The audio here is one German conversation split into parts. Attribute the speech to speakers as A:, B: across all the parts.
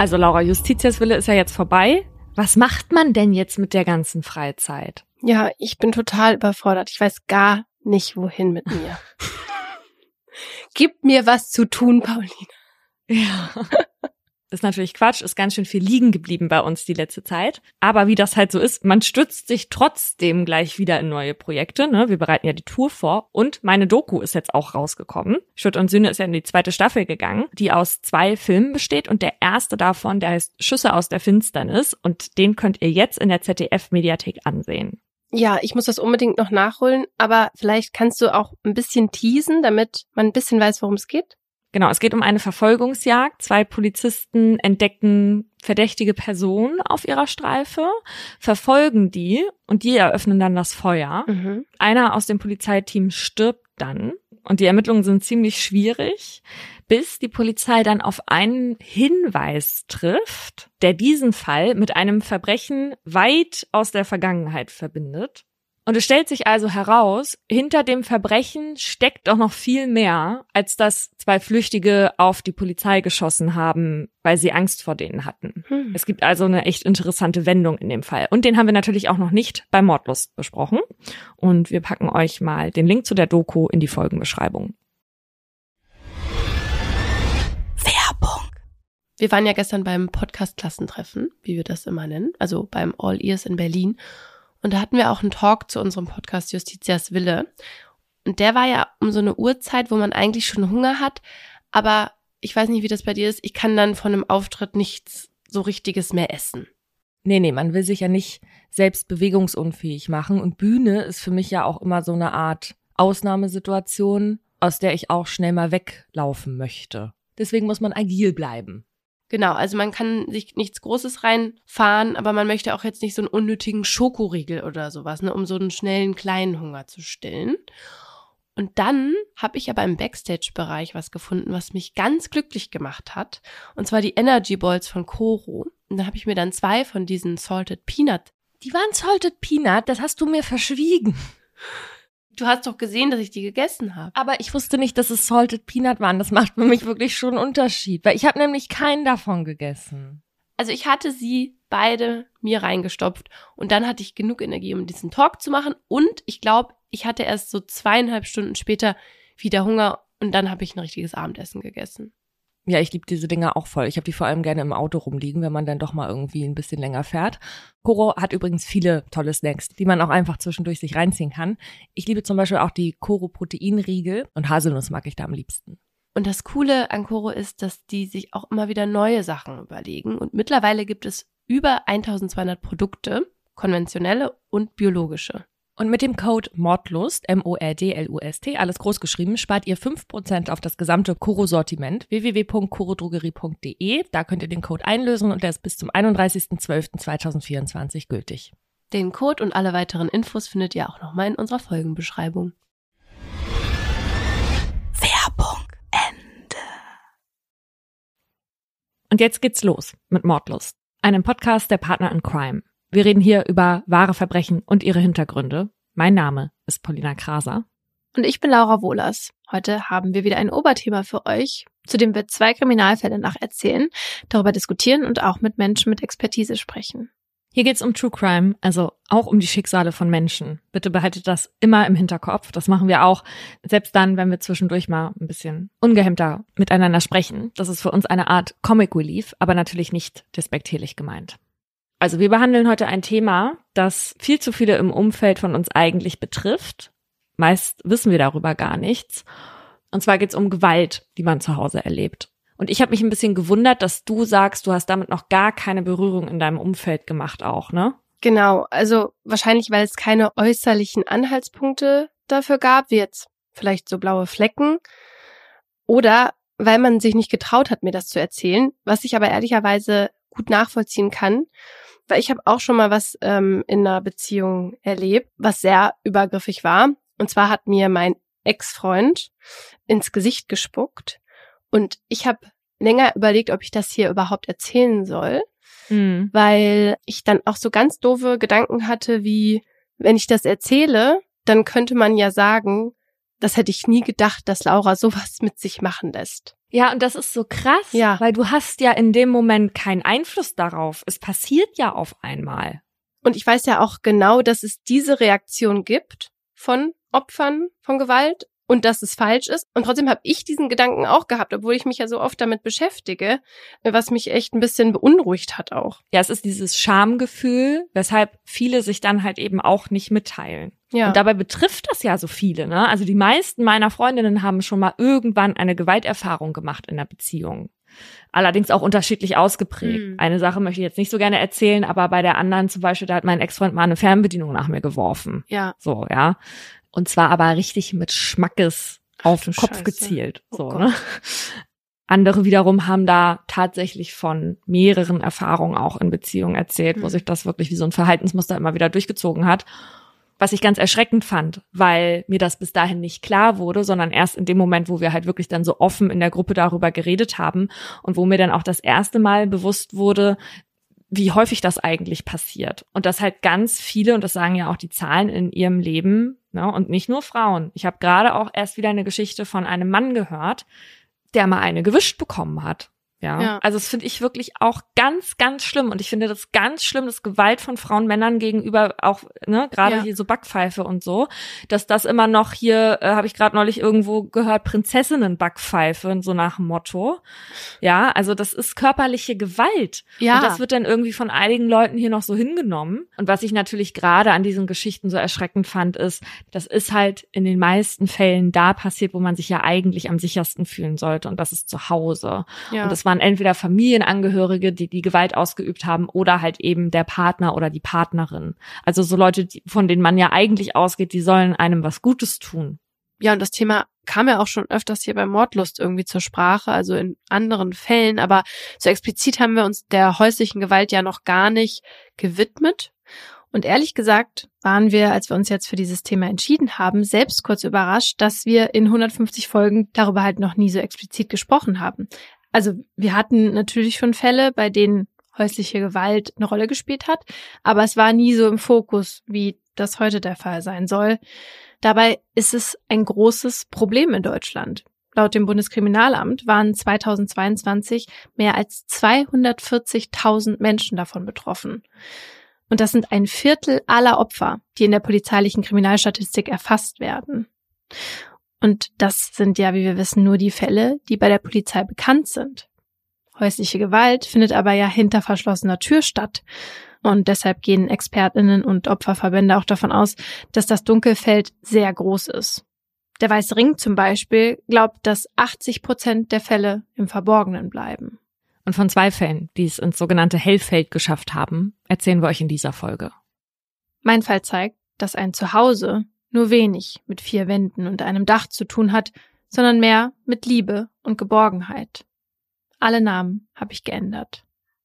A: Also Laura, Justitiaswille ist ja jetzt vorbei. Was macht man denn jetzt mit der ganzen Freizeit?
B: Ja, ich bin total überfordert. Ich weiß gar nicht, wohin mit mir. Gib mir was zu tun, Paulina.
A: Ja. Ist natürlich Quatsch, ist ganz schön viel liegen geblieben bei uns die letzte Zeit. Aber wie das halt so ist, man stürzt sich trotzdem gleich wieder in neue Projekte. Ne? Wir bereiten ja die Tour vor. Und meine Doku ist jetzt auch rausgekommen. Schutt und Sühne ist ja in die 2. Staffel gegangen, die aus 2 Filmen besteht. Und der erste davon, der heißt Schüsse aus der Finsternis. Und den könnt ihr jetzt in der ZDF-Mediathek ansehen.
B: Ja, ich muss das unbedingt noch nachholen. Aber vielleicht kannst du auch ein bisschen teasen, damit man ein bisschen weiß, worum es geht.
A: Genau, es geht um eine Verfolgungsjagd. 2 Polizisten entdecken verdächtige Personen auf ihrer Streife, verfolgen die und die eröffnen dann das Feuer. Einer aus dem Polizeiteam stirbt dann und die Ermittlungen sind ziemlich schwierig, bis die Polizei dann auf einen Hinweis trifft, der diesen Fall mit einem Verbrechen weit aus der Vergangenheit verbindet. Und es stellt sich also heraus, hinter dem Verbrechen steckt auch noch viel mehr, als dass 2 Flüchtige auf die Polizei geschossen haben, weil sie Angst vor denen hatten. Es gibt also eine echt interessante Wendung in dem Fall. Und den haben wir natürlich auch noch nicht bei Mordlust besprochen. Und wir packen euch mal den Link zu der Doku in die Folgenbeschreibung.
B: Werbung. Wir waren ja gestern beim Podcast-Klassentreffen, wie wir das immer nennen, also beim All Ears in Berlin. Und da hatten wir auch einen Talk zu unserem Podcast Justitiaswille. Und der war ja um so eine Uhrzeit, wo man eigentlich schon Hunger hat. Aber ich weiß nicht, wie das bei dir ist. Ich kann dann von einem Auftritt nichts so Richtiges mehr essen.
A: Nee, man will sich ja nicht selbst bewegungsunfähig machen. Und Bühne ist für mich ja auch immer so eine Art Ausnahmesituation, aus der ich auch schnell mal weglaufen möchte. Deswegen muss man agil bleiben.
B: Genau, also man kann sich nichts Großes reinfahren, aber man möchte auch jetzt nicht so einen unnötigen Schokoriegel oder sowas, ne, um so einen schnellen kleinen Hunger zu stillen. Und dann habe ich aber im Backstage-Bereich was gefunden, was mich ganz glücklich gemacht hat. Und zwar die Energy Balls von Koro. Und da habe ich mir dann 2 von diesen Salted Peanut.
A: Die waren Salted Peanut, das hast du mir verschwiegen.
B: Du hast doch gesehen, dass ich die gegessen habe.
A: Aber ich wusste nicht, dass es Salted Peanut waren. Das macht für mich wirklich schon einen Unterschied. Weil ich habe nämlich keinen davon gegessen.
B: Also ich hatte sie beide mir reingestopft. Und dann hatte ich genug Energie, um diesen Talk zu machen. Und ich glaube, ich hatte erst so 2,5 Stunden später wieder Hunger. Und dann habe ich ein richtiges Abendessen gegessen.
A: Ja, ich liebe diese Dinger auch voll. Ich habe die vor allem gerne im Auto rumliegen, wenn man dann doch mal irgendwie ein bisschen länger fährt. Koro hat übrigens viele tolle Snacks, die man auch einfach zwischendurch sich reinziehen kann. Ich liebe zum Beispiel auch die Koro Proteinriegel und Haselnuss mag ich da am liebsten.
B: Und das Coole an Koro ist, dass die sich auch immer wieder neue Sachen überlegen. Und mittlerweile gibt es über 1200 Produkte, konventionelle und biologische.
A: Und mit dem Code MORDLUST, MORDLUST, alles groß geschrieben, spart ihr 5% auf das gesamte Koro-Sortiment, www.korodrogerie.de. Da könnt ihr den Code einlösen und der ist bis zum 31.12.2024 gültig.
B: Den Code und alle weiteren Infos findet ihr auch nochmal in unserer Folgenbeschreibung. Werbung Ende.
A: Und jetzt geht's los mit Mordlust, einem Podcast der Partner in Crime. Wir reden hier über wahre Verbrechen und ihre Hintergründe. Mein Name ist Paulina Kraser.
C: Und ich bin Laura Wohlers. Heute haben wir wieder ein Oberthema für euch, zu dem wir 2 Kriminalfälle nacherzählen, darüber diskutieren und auch mit Menschen mit Expertise sprechen.
A: Hier geht's um True Crime, also auch um die Schicksale von Menschen. Bitte behaltet das immer im Hinterkopf. Das machen wir auch, selbst dann, wenn wir zwischendurch mal ein bisschen ungehemmter miteinander sprechen. Das ist für uns eine Art Comic Relief, aber natürlich nicht despektierlich gemeint. Also wir behandeln heute ein Thema, das viel zu viele im Umfeld von uns eigentlich betrifft. Meist wissen wir darüber gar nichts. Und zwar geht es um Gewalt, die man zu Hause erlebt. Und ich habe mich ein bisschen gewundert, dass du sagst, du hast damit noch gar keine Berührung in deinem Umfeld gemacht auch, ne?
B: Genau, also wahrscheinlich, weil es keine äußerlichen Anhaltspunkte dafür gab, wie jetzt vielleicht so blaue Flecken. Oder weil man sich nicht getraut hat, mir das zu erzählen, was ich aber ehrlicherweise gut nachvollziehen kann. Weil ich habe auch schon mal was in einer Beziehung erlebt, was sehr übergriffig war. Und zwar hat mir mein Ex-Freund ins Gesicht gespuckt. Und ich habe länger überlegt, ob ich das hier überhaupt erzählen soll. Weil ich dann auch so ganz doofe Gedanken hatte, wie, wenn ich das erzähle, dann könnte man ja sagen, das hätte ich nie gedacht, dass Laura sowas mit sich machen lässt.
A: Ja, und das ist so krass, weil du hast ja in dem Moment keinen Einfluss darauf. Es passiert ja auf einmal.
B: Und ich weiß ja auch genau, dass es diese Reaktion gibt von Opfern von Gewalt und dass es falsch ist. Und trotzdem habe ich diesen Gedanken auch gehabt, obwohl ich mich ja so oft damit beschäftige, was mich echt ein bisschen beunruhigt hat auch.
A: Ja, es ist dieses Schamgefühl, weshalb viele sich dann halt eben auch nicht mitteilen. Ja. Und dabei betrifft das ja so viele, ne? Also die meisten meiner Freundinnen haben schon mal irgendwann eine Gewalterfahrung gemacht in der Beziehung. Allerdings auch unterschiedlich ausgeprägt. Eine Sache möchte ich jetzt nicht so gerne erzählen, aber bei der anderen zum Beispiel, da hat mein Ex-Freund mal eine Fernbedienung nach mir geworfen.
B: Ja.
A: So, ja. Und zwar aber richtig mit Schmackes auf den Kopf gezielt. So, ne? Andere wiederum haben da tatsächlich von mehreren Erfahrungen auch in Beziehungen erzählt, wo sich das wirklich wie so ein Verhaltensmuster immer wieder durchgezogen hat. Was ich ganz erschreckend fand, weil mir das bis dahin nicht klar wurde, sondern erst in dem Moment, wo wir halt wirklich dann so offen in der Gruppe darüber geredet haben und wo mir dann auch das erste Mal bewusst wurde, wie häufig das eigentlich passiert. Und dass halt ganz viele, und das sagen ja auch die Zahlen in ihrem Leben, ne, und nicht nur Frauen. Ich habe gerade auch erst wieder eine Geschichte von einem Mann gehört, der mal eine gewischt bekommen hat. Ja, also das finde ich wirklich auch ganz, ganz schlimm. Und ich finde das ganz schlimm, dass Gewalt von Frauen Männern gegenüber auch, ne, gerade hier so Backpfeife und so, dass das immer noch hier, habe ich gerade neulich irgendwo gehört, Prinzessinnen-Backpfeife, so nach dem Motto. Ja, also das ist körperliche Gewalt. Ja. Und das wird dann irgendwie von einigen Leuten hier noch so hingenommen. Und was ich natürlich gerade an diesen Geschichten so erschreckend fand, ist, das ist halt in den meisten Fällen da passiert, wo man sich ja eigentlich am sichersten fühlen sollte. Und das ist zu Hause. Ja. Und das waren entweder Familienangehörige, die Gewalt ausgeübt haben, oder halt eben der Partner oder die Partnerin. Also so Leute, von denen man ja eigentlich ausgeht, die sollen einem was Gutes tun.
B: Ja, und das Thema kam ja auch schon öfters hier bei Mordlust irgendwie zur Sprache, also in anderen Fällen, aber so explizit haben wir uns der häuslichen Gewalt ja noch gar nicht gewidmet. Und ehrlich gesagt waren wir, als wir uns jetzt für dieses Thema entschieden haben, selbst kurz überrascht, dass wir in 150 Folgen darüber halt noch nie so explizit gesprochen haben. Also wir hatten natürlich schon Fälle, bei denen häusliche Gewalt eine Rolle gespielt hat, aber es war nie so im Fokus, wie das heute der Fall sein soll. Dabei ist es ein großes Problem in Deutschland. Laut dem Bundeskriminalamt waren 2022 mehr als 240.000 Menschen davon betroffen. Und das sind 1/4 aller Opfer, die in der polizeilichen Kriminalstatistik erfasst werden. Und das sind ja, wie wir wissen, nur die Fälle, die bei der Polizei bekannt sind. Häusliche Gewalt findet aber ja hinter verschlossener Tür statt. Und deshalb gehen ExpertInnen und Opferverbände auch davon aus, dass das Dunkelfeld sehr groß ist. Der Weiße Ring zum Beispiel glaubt, dass 80% der Fälle im Verborgenen bleiben.
A: Und von 2 Fällen, die es ins sogenannte Hellfeld geschafft haben, erzählen wir euch in dieser Folge.
B: Mein Fall zeigt, dass ein Zuhause nur wenig mit 4 Wänden und einem Dach zu tun hat, sondern mehr mit Liebe und Geborgenheit. Alle Namen habe ich geändert.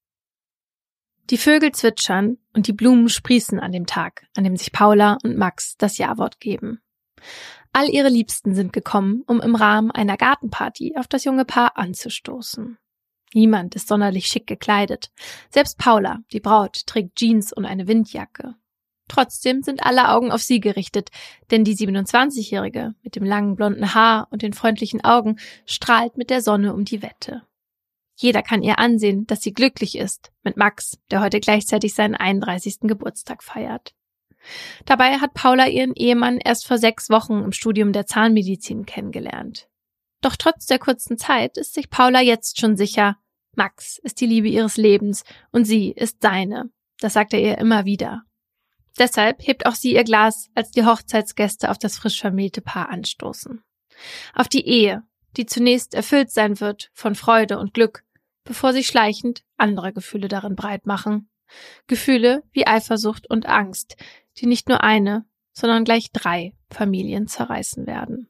B: Die Vögel zwitschern und die Blumen sprießen an dem Tag, an dem sich Paula und Max das Ja-Wort geben. All ihre Liebsten sind gekommen, um im Rahmen einer Gartenparty auf das junge Paar anzustoßen. Niemand ist sonderlich schick gekleidet. Selbst Paula, die Braut, trägt Jeans und eine Windjacke. Trotzdem sind alle Augen auf sie gerichtet, denn die 27-Jährige mit dem langen blonden Haar und den freundlichen Augen strahlt mit der Sonne um die Wette. Jeder kann ihr ansehen, dass sie glücklich ist mit Max, der heute gleichzeitig seinen 31. Geburtstag feiert. Dabei hat Paula ihren Ehemann erst vor 6 Wochen im Studium der Zahnmedizin kennengelernt. Doch trotz der kurzen Zeit ist sich Paula jetzt schon sicher, Max ist die Liebe ihres Lebens und sie ist seine. Das sagt er ihr immer wieder. Deshalb hebt auch sie ihr Glas, als die Hochzeitsgäste auf das frisch vermählte Paar anstoßen. Auf die Ehe, die zunächst erfüllt sein wird von Freude und Glück, bevor sich schleichend andere Gefühle darin breit machen. Gefühle wie Eifersucht und Angst, die nicht nur eine, sondern gleich 3 Familien zerreißen werden.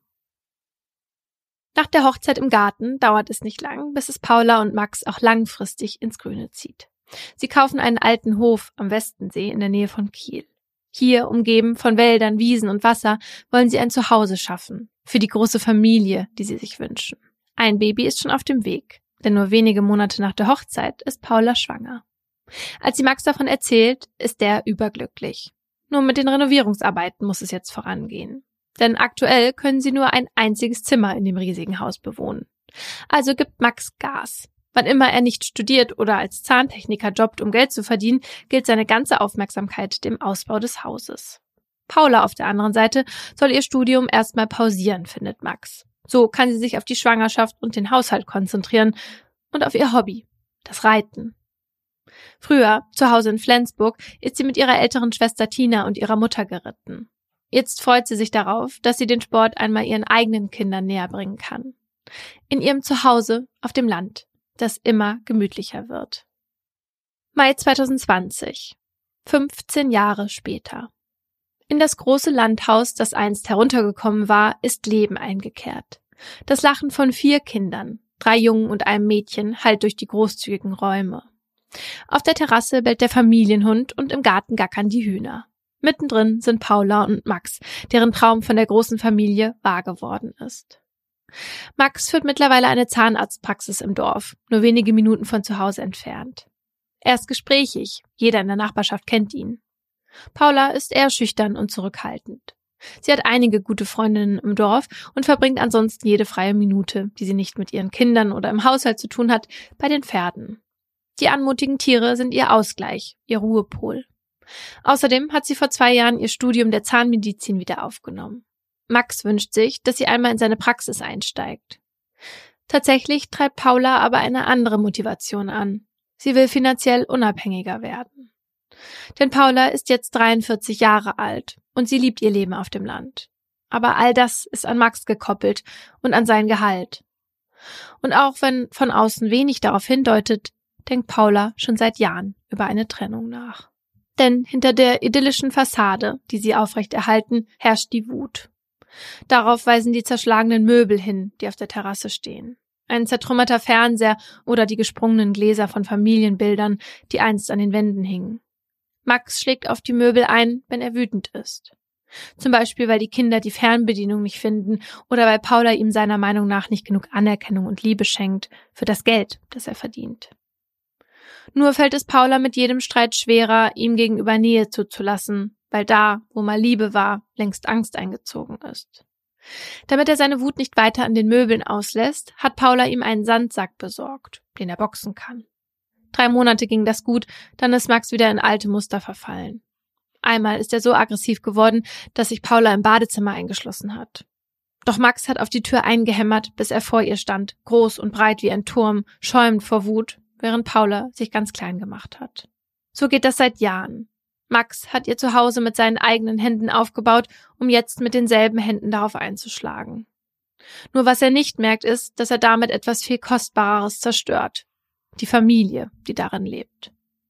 B: Nach der Hochzeit im Garten dauert es nicht lang, bis es Paula und Max auch langfristig ins Grüne zieht. Sie kaufen einen alten Hof am Westensee in der Nähe von Kiel. Hier, umgeben von Wäldern, Wiesen und Wasser, wollen sie ein Zuhause schaffen, für die große Familie, die sie sich wünschen. Ein Baby ist schon auf dem Weg, denn nur wenige Monate nach der Hochzeit ist Paula schwanger. Als sie Max davon erzählt, ist er überglücklich. Nur mit den Renovierungsarbeiten muss es jetzt vorangehen.
C: Denn aktuell können sie nur ein einziges Zimmer in dem riesigen Haus bewohnen. Also gibt Max Gas. Wann immer er nicht studiert oder als Zahntechniker jobbt, um Geld zu verdienen, gilt seine ganze Aufmerksamkeit dem Ausbau des Hauses. Paula auf der anderen Seite soll ihr Studium erstmal pausieren, findet Max. So kann sie sich auf die Schwangerschaft und den Haushalt konzentrieren und auf ihr Hobby, das Reiten. Früher, zu Hause in Flensburg, ist sie mit ihrer älteren Schwester Tina und ihrer Mutter geritten. Jetzt freut sie sich darauf, dass sie den Sport einmal ihren eigenen Kindern näher bringen kann. In ihrem Zuhause auf dem Land, das immer gemütlicher wird. Mai 2020, 15 Jahre später. In das große Landhaus, das einst heruntergekommen war, ist Leben eingekehrt. Das Lachen von 4 Kindern, 3 Jungen und einem Mädchen, hallt durch die großzügigen Räume. Auf der Terrasse bellt der Familienhund und im Garten gackern die Hühner. Mittendrin sind Paula und Max, deren Traum von der großen Familie wahr geworden ist. Max führt mittlerweile eine Zahnarztpraxis im Dorf, nur wenige Minuten von zu Hause entfernt. Er ist gesprächig, jeder in der Nachbarschaft kennt ihn. Paula ist eher schüchtern und zurückhaltend. Sie hat einige gute Freundinnen im Dorf und verbringt ansonsten jede freie Minute, die sie nicht mit ihren Kindern oder im Haushalt zu tun hat, bei den Pferden. Die anmutigen Tiere sind ihr Ausgleich, ihr Ruhepol. Außerdem hat sie vor 2 Jahren ihr Studium der Zahnmedizin wieder aufgenommen. Max wünscht sich, dass sie einmal in seine Praxis einsteigt. Tatsächlich treibt Paula aber eine andere Motivation an. Sie will finanziell unabhängiger werden. Denn Paula ist jetzt 43 Jahre alt und sie liebt ihr Leben auf dem Land. Aber all das ist an Max gekoppelt und an sein Gehalt. Und auch wenn von außen wenig darauf hindeutet, denkt Paula schon seit Jahren über eine Trennung nach. Denn hinter der idyllischen Fassade, die sie aufrechterhalten, herrscht die Wut. Darauf weisen die zerschlagenen Möbel hin, die auf der Terrasse stehen. Ein zertrümmerter Fernseher oder die gesprungenen Gläser von Familienbildern, die einst an den Wänden hingen. Max schlägt auf die Möbel ein, wenn er wütend ist. Zum Beispiel, weil die Kinder die Fernbedienung nicht finden oder weil Paula ihm seiner Meinung nach nicht genug Anerkennung und Liebe schenkt für das Geld, das er verdient. Nur fällt es Paula mit jedem Streit schwerer, ihm gegenüber Nähe zuzulassen, weil da, wo mal Liebe war, längst Angst eingezogen ist. Damit er seine Wut nicht weiter an den Möbeln auslässt, hat Paula ihm einen Sandsack besorgt, den er boxen kann. 3 Monate ging das gut, dann ist Max wieder in alte Muster verfallen. Einmal ist er so aggressiv geworden, dass sich Paula im Badezimmer eingeschlossen hat. Doch Max hat auf die Tür eingehämmert, bis er vor ihr stand, groß und breit wie ein Turm, schäumend vor Wut, während Paula sich ganz klein gemacht hat. So geht das seit Jahren. Max hat ihr Zuhause mit seinen eigenen Händen aufgebaut, um jetzt mit denselben Händen darauf einzuschlagen. Nur was er nicht merkt, ist, dass er damit etwas viel Kostbareres zerstört. Die Familie, die darin lebt.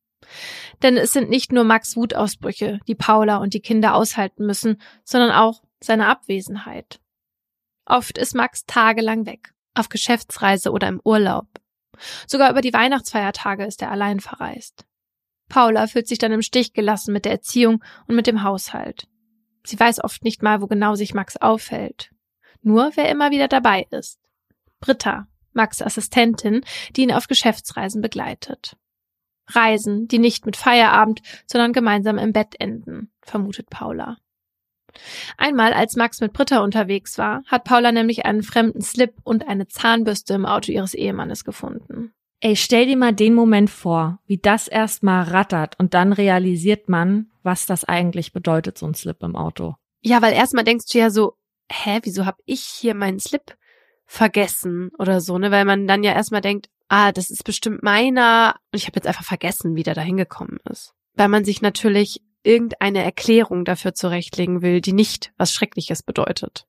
C: Denn es sind nicht nur Max' Wutausbrüche, die Paula und die Kinder aushalten müssen, sondern auch seine Abwesenheit. Oft ist Max tagelang weg, auf Geschäftsreise oder im Urlaub. Sogar über die Weihnachtsfeiertage ist er allein verreist. Paula fühlt sich dann im Stich gelassen mit der Erziehung und mit dem Haushalt. Sie weiß oft nicht mal, wo genau sich Max aufhält. Nur wer immer wieder dabei ist. Britta, Max' Assistentin, die ihn auf Geschäftsreisen begleitet. Reisen, die nicht mit Feierabend, sondern gemeinsam im Bett enden, vermutet Paula. Einmal, als Max mit Britta unterwegs war, hat Paula nämlich einen fremden Slip und eine Zahnbürste im Auto ihres Ehemannes gefunden.
A: Ey, stell dir mal den Moment vor, wie das erstmal rattert und dann realisiert man, was das eigentlich bedeutet, so ein Slip im Auto.
B: Ja, weil erstmal denkst du ja so, wieso hab ich hier meinen Slip vergessen oder so, ne? Weil man dann ja erstmal denkt, das ist bestimmt meiner und ich habe jetzt einfach vergessen, wie der da hingekommen ist. Weil man sich natürlich irgendeine Erklärung dafür zurechtlegen will, die nicht was Schreckliches bedeutet.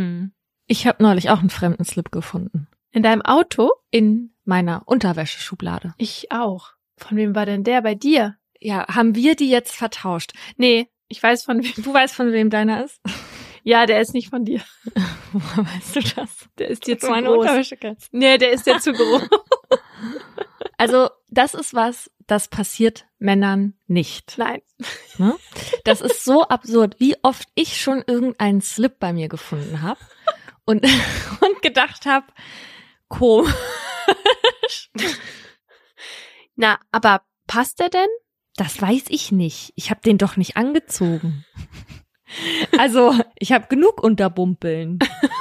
A: Ich habe neulich auch einen fremden Slip gefunden.
B: In deinem Auto?
A: In meiner Unterwäscheschublade.
B: Ich auch. Von wem war denn der bei dir?
A: Ja, haben wir die jetzt vertauscht?
B: Nee, ich weiß von wem.
A: Du weißt, von wem deiner ist?
B: Ja, der ist nicht von dir.
A: Woher weißt du das?
B: Der ist dir zu
A: meine
B: groß.
A: Unterwäschekatze.
B: Nee, der ist dir zu groß.
A: Also, das ist was, das passiert Männern nicht.
B: Nein.
A: Ne? Das ist so absurd, wie oft ich schon irgendeinen Slip bei mir gefunden habe und gedacht habe, komisch.
B: Na, aber passt der denn?
A: Das weiß ich nicht. Ich habe den doch nicht angezogen. Also, ich habe genug Unterbumpeln.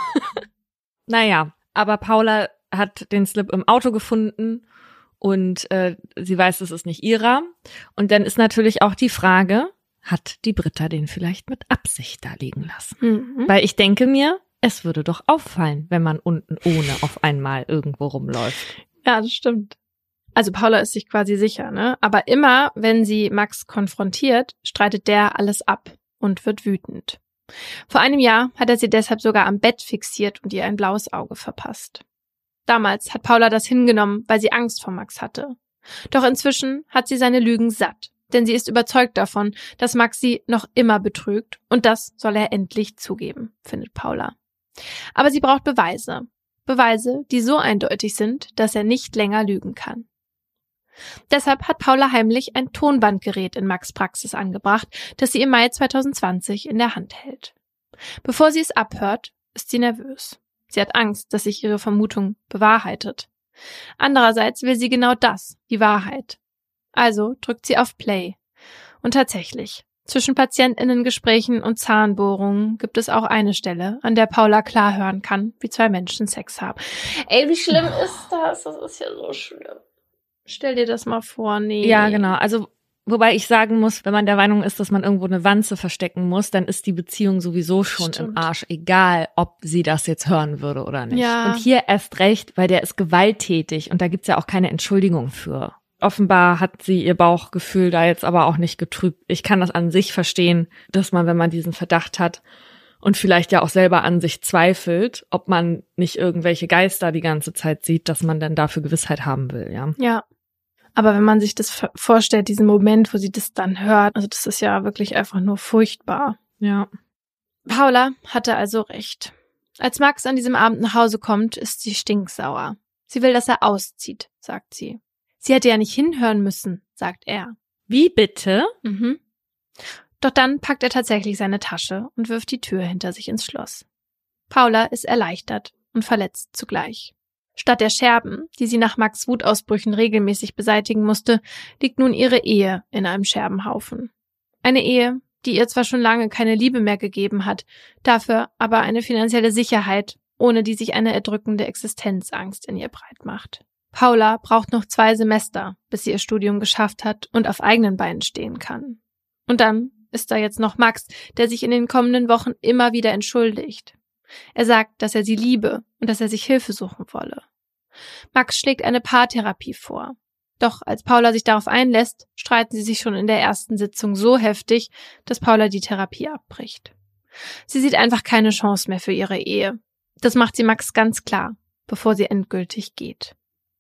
A: Naja, aber Paula hat den Slip im Auto gefunden und sie weiß, es ist nicht ihrer. Und dann ist natürlich auch die Frage, hat die Britta den vielleicht mit Absicht da liegen lassen? Mhm. Weil ich denke mir, es würde doch auffallen, wenn man unten ohne auf einmal irgendwo rumläuft.
C: Ja, das stimmt. Also Paula ist sich quasi sicher, ne? Aber immer, wenn sie Max konfrontiert, streitet der alles ab und wird wütend. Vor einem Jahr hat er sie deshalb sogar am Bett fixiert und ihr ein blaues Auge verpasst. Damals hat Paula das hingenommen, weil sie Angst vor Max hatte. Doch inzwischen hat sie seine Lügen satt, denn sie ist überzeugt davon, dass Max sie noch immer betrügt und das soll er endlich zugeben, findet Paula. Aber sie braucht Beweise. Beweise, die so eindeutig sind, dass er nicht länger lügen kann. Deshalb hat Paula heimlich ein Tonbandgerät in Max' Praxis angebracht, das sie im Mai 2020 in der Hand hält. Bevor sie es abhört, ist sie nervös. Sie hat Angst, dass sich ihre Vermutung bewahrheitet. Andererseits will sie genau das, die Wahrheit. Also drückt sie auf Play. Und tatsächlich, zwischen PatientInnen-Gesprächen und Zahnbohrungen gibt es auch eine Stelle, an der Paula klar hören kann, wie zwei Menschen Sex haben. Ey, wie schlimm ist das? Das ist ja so schlimm. Stell dir das mal vor, nee.
A: Ja, genau. Also, wobei ich sagen muss, wenn man der Meinung ist, dass man irgendwo eine Wanze verstecken muss, dann ist die Beziehung sowieso schon im Arsch, egal ob sie das jetzt hören würde oder nicht.
C: Ja.
A: Und hier erst recht, weil der ist gewalttätig und da gibt's ja auch keine Entschuldigung für. Offenbar hat sie ihr Bauchgefühl da jetzt aber auch nicht getrübt. Ich kann das an sich verstehen, dass man, wenn man diesen Verdacht hat und vielleicht ja auch selber an sich zweifelt, ob man nicht irgendwelche Geister die ganze Zeit sieht, dass man dann dafür Gewissheit haben will, ja.
C: Ja. Aber wenn man sich das vorstellt, diesen Moment, wo sie das dann hört, also das ist ja wirklich einfach nur furchtbar.
A: Ja.
C: Paula hatte also recht. Als Max an diesem Abend nach Hause kommt, ist sie stinksauer. Sie will, dass er auszieht, sagt sie. Sie hätte ja nicht hinhören müssen, sagt er.
A: Wie bitte?
C: Mhm. Doch dann packt er tatsächlich seine Tasche und wirft die Tür hinter sich ins Schloss. Paula ist erleichtert und verletzt zugleich. Statt der Scherben, die sie nach Max' Wutausbrüchen regelmäßig beseitigen musste, liegt nun ihre Ehe in einem Scherbenhaufen. Eine Ehe, die ihr zwar schon lange keine Liebe mehr gegeben hat, dafür aber eine finanzielle Sicherheit, ohne die sich eine erdrückende Existenzangst in ihr breit macht. Paula braucht noch 2 Semester, bis sie ihr Studium geschafft hat und auf eigenen Beinen stehen kann. Und dann ist da jetzt noch Max, der sich in den kommenden Wochen immer wieder entschuldigt. Er sagt, dass er sie liebe und dass er sich Hilfe suchen wolle. Max schlägt eine Paartherapie vor. Doch als Paula sich darauf einlässt, streiten sie sich schon in der ersten Sitzung so heftig, dass Paula die Therapie abbricht. Sie sieht einfach keine Chance mehr für ihre Ehe. Das macht sie Max ganz klar, bevor sie endgültig geht.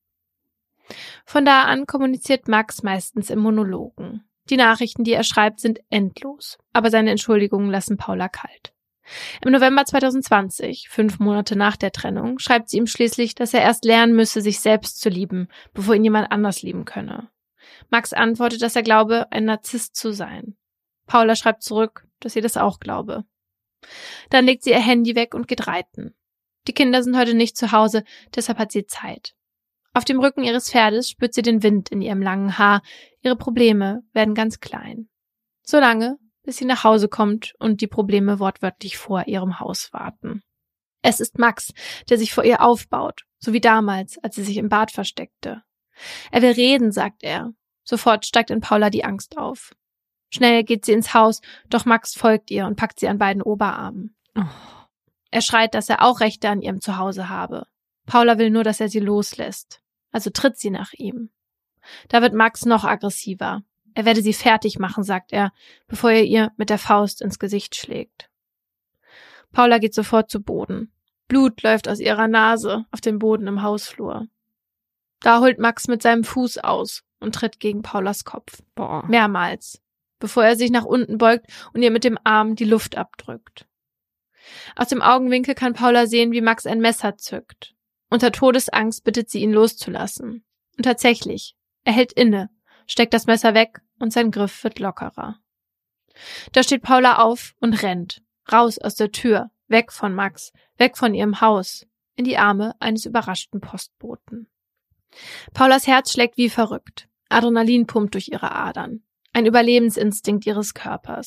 C: Von da an kommuniziert Max meistens in Monologen. Die Nachrichten, die er schreibt, sind endlos, aber seine Entschuldigungen lassen Paula kalt. Im November 2020, 5 Monate nach der Trennung, schreibt sie ihm schließlich, dass er erst lernen müsse, sich selbst zu lieben, bevor ihn jemand anders lieben könne. Max antwortet, dass er glaube, ein Narzisst zu sein. Paula schreibt zurück, dass sie das auch glaube. Dann legt sie ihr Handy weg und geht reiten. Die Kinder sind heute nicht zu Hause, deshalb hat sie Zeit. Auf dem Rücken ihres Pferdes spürt sie den Wind in ihrem langen Haar. Ihre Probleme werden ganz klein. Solange, bis sie nach Hause kommt und die Probleme wortwörtlich vor ihrem Haus warten. Es ist Max, der sich vor ihr aufbaut, so wie damals, als sie sich im Bad versteckte. Er will reden, sagt er. Sofort steigt in Paula die Angst auf. Schnell geht sie ins Haus, doch Max folgt ihr und packt sie an beiden Oberarmen.
A: Oh.
C: Er schreit, dass er auch Rechte an ihrem Zuhause habe. Paula will nur, dass er sie loslässt. Also tritt sie nach ihm. Da wird Max noch aggressiver. Er werde sie fertig machen, sagt er, bevor er ihr mit der Faust ins Gesicht schlägt. Paula geht sofort zu Boden. Blut läuft aus ihrer Nase auf den Boden im Hausflur. Da holt Max mit seinem Fuß aus und tritt gegen Paulas Kopf.
A: Boah.
C: Mehrmals, bevor er sich nach unten beugt und ihr mit dem Arm die Luft abdrückt. Aus dem Augenwinkel kann Paula sehen, wie Max ein Messer zückt. Unter Todesangst bittet sie ihn loszulassen. Und tatsächlich, er hält inne, steckt das Messer weg und sein Griff wird lockerer. Da steht Paula auf und rennt, raus aus der Tür, weg von Max, weg von ihrem Haus, in die Arme eines überraschten Postboten. Paulas Herz schlägt wie verrückt. Adrenalin pumpt durch ihre Adern. Ein Überlebensinstinkt ihres Körpers.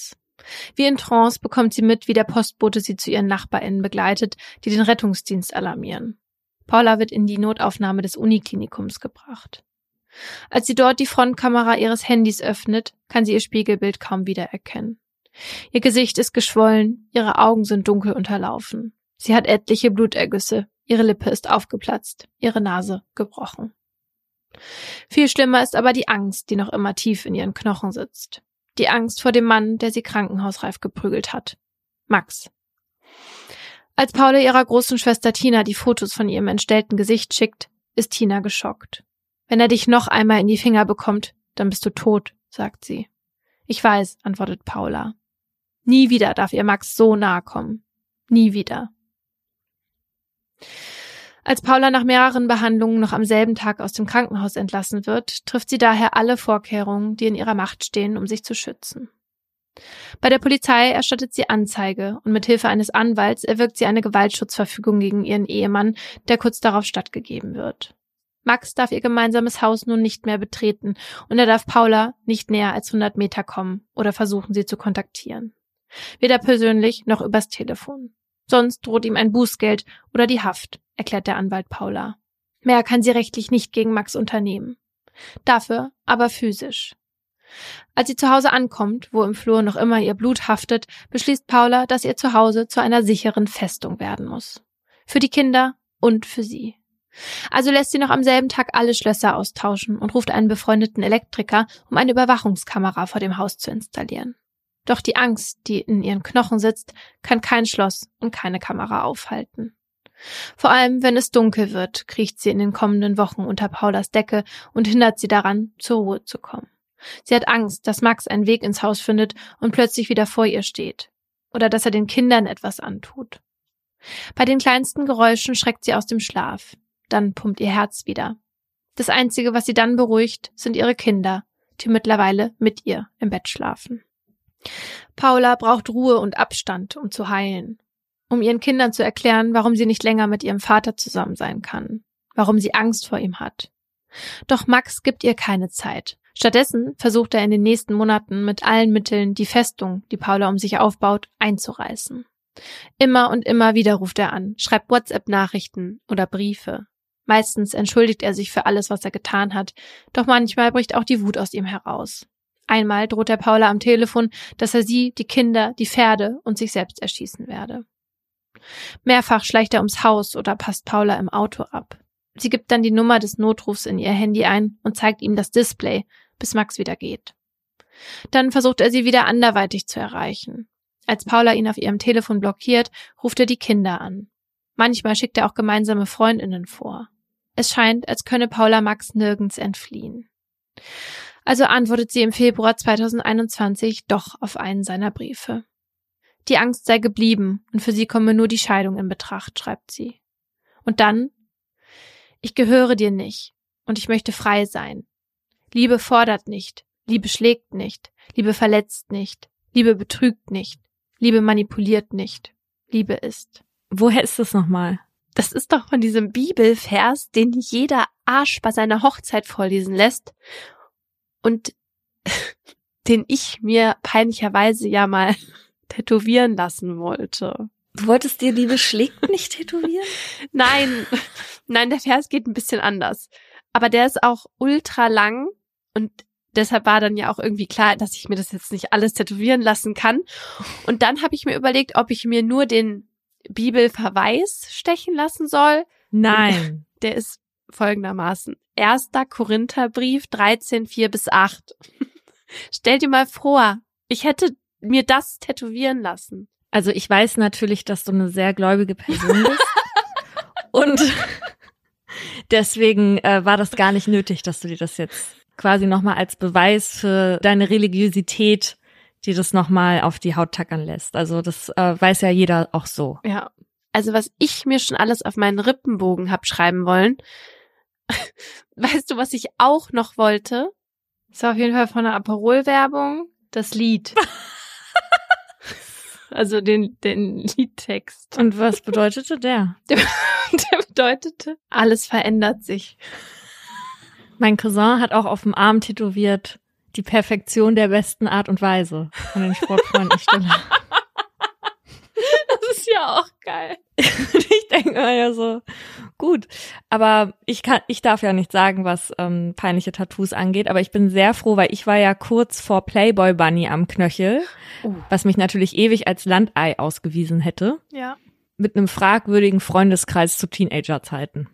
C: Wie in Trance bekommt sie mit, wie der Postbote sie zu ihren NachbarInnen begleitet, die den Rettungsdienst alarmieren. Paula wird in die Notaufnahme des Uniklinikums gebracht. Als sie dort die Frontkamera ihres Handys öffnet, kann sie ihr Spiegelbild kaum wiedererkennen. Ihr Gesicht ist geschwollen, ihre Augen sind dunkel unterlaufen. Sie hat etliche Blutergüsse, ihre Lippe ist aufgeplatzt, ihre Nase gebrochen. Viel schlimmer ist aber die Angst, die noch immer tief in ihren Knochen sitzt. Die Angst vor dem Mann, der sie krankenhausreif geprügelt hat. Max. Als Paula ihrer großen Schwester Tina die Fotos von ihrem entstellten Gesicht schickt, ist Tina geschockt. Wenn er dich noch einmal in die Finger bekommt, dann bist du tot, sagt sie. Ich weiß, antwortet Paula. Nie wieder darf ihr Max so nahe kommen. Nie wieder. Als Paula nach mehreren Behandlungen noch am selben Tag aus dem Krankenhaus entlassen wird, trifft sie daher alle Vorkehrungen, die in ihrer Macht stehen, um sich zu schützen. Bei der Polizei erstattet sie Anzeige und mit Hilfe eines Anwalts erwirkt sie eine Gewaltschutzverfügung gegen ihren Ehemann, der kurz darauf stattgegeben wird. Max darf ihr gemeinsames Haus nun nicht mehr betreten und er darf Paula nicht näher als 100 Meter kommen oder versuchen, sie zu kontaktieren. Weder persönlich noch übers Telefon. Sonst droht ihm ein Bußgeld oder die Haft, erklärt der Anwalt Paula. Mehr kann sie rechtlich nicht gegen Max unternehmen. Dafür aber physisch. Als sie zu Hause ankommt, wo im Flur noch immer ihr Blut haftet, beschließt Paula, dass ihr Zuhause zu einer sicheren Festung werden muss. Für die Kinder und für sie. Also lässt sie noch am selben Tag alle Schlösser austauschen und ruft einen befreundeten Elektriker, um eine Überwachungskamera vor dem Haus zu installieren. Doch die Angst, die in ihren Knochen sitzt, kann kein Schloss und keine Kamera aufhalten. Vor allem, wenn es dunkel wird, kriecht sie in den kommenden Wochen unter Paulas Decke und hindert sie daran, zur Ruhe zu kommen. Sie hat Angst, dass Max einen Weg ins Haus findet und plötzlich wieder vor ihr steht. Oder dass er den Kindern etwas antut. Bei den kleinsten Geräuschen schreckt sie aus dem Schlaf. Dann pumpt ihr Herz wieder. Das Einzige, was sie dann beruhigt, sind ihre Kinder, die mittlerweile mit ihr im Bett schlafen. Paula braucht Ruhe und Abstand, um zu heilen. Um ihren Kindern zu erklären, warum sie nicht länger mit ihrem Vater zusammen sein kann. Warum sie Angst vor ihm hat. Doch Max gibt ihr keine Zeit. Stattdessen versucht er in den nächsten Monaten mit allen Mitteln, die Festung, die Paula um sich aufbaut, einzureißen. Immer und immer wieder ruft er an, schreibt WhatsApp-Nachrichten oder Briefe. Meistens entschuldigt er sich für alles, was er getan hat, doch manchmal bricht auch die Wut aus ihm heraus. Einmal droht er Paula am Telefon, dass er sie, die Kinder, die Pferde und sich selbst erschießen werde. Mehrfach schleicht er ums Haus oder passt Paula im Auto ab. Sie gibt dann die Nummer des Notrufs in ihr Handy ein und zeigt ihm das Display, bis Max wieder geht. Dann versucht er sie wieder anderweitig zu erreichen. Als Paula ihn auf ihrem Telefon blockiert, ruft er die Kinder an. Manchmal schickt er auch gemeinsame Freundinnen vor. Es scheint, als könne Paula Max nirgends entfliehen. Also antwortet sie im Februar 2021 doch auf einen seiner Briefe. Die Angst sei geblieben und für sie komme nur die Scheidung in Betracht, schreibt sie. Und dann: Ich gehöre dir nicht und ich möchte frei sein. Liebe fordert nicht, Liebe schlägt nicht, Liebe verletzt nicht, Liebe betrügt nicht, Liebe manipuliert nicht, Liebe ist.
A: Woher ist das nochmal?
B: Das ist doch von diesem Bibelvers, den jeder Arsch bei seiner Hochzeit vorlesen lässt und den ich mir peinlicherweise ja mal tätowieren lassen wollte.
A: Du wolltest dir Liebe schlägt nicht tätowieren?
B: Nein, der Vers geht ein bisschen anders. Aber der ist auch ultra lang und deshalb war dann ja auch irgendwie klar, dass ich mir das jetzt nicht alles tätowieren lassen kann. Und dann habe ich mir überlegt, ob ich mir nur den Bibelverweis stechen lassen soll.
A: Nein.
B: Der ist folgendermaßen: 1. Korintherbrief 13, 4-8. Stell dir mal vor, ich hätte mir das tätowieren lassen.
A: Also ich weiß natürlich, dass du eine sehr gläubige Person bist. Und deswegen war das gar nicht nötig, dass du dir das jetzt quasi nochmal als Beweis für deine Religiosität, die das nochmal auf die Haut tackern lässt. Also das weiß ja jeder auch so.
B: Ja, also was ich mir schon alles auf meinen Rippenbogen hab schreiben wollen. Weißt du, was ich auch noch wollte?
C: Das war auf jeden Fall von der Aperol-Werbung das Lied.
B: Also den Liedtext.
A: Und was bedeutete der?
B: Der bedeutete, alles verändert sich.
A: Mein Cousin hat auch auf dem Arm tätowiert: Die Perfektion der besten Art und Weise von den Sportfreunden Stiller.
C: Das ist ja auch geil.
A: Ich denke mir ja so, gut. Aber ich darf ja nicht sagen, was peinliche Tattoos angeht, aber ich bin sehr froh, weil ich war ja kurz vor Playboy Bunny am Knöchel, was mich natürlich ewig als Landei ausgewiesen hätte.
C: Ja.
A: Mit einem fragwürdigen Freundeskreis zu Teenagerzeiten.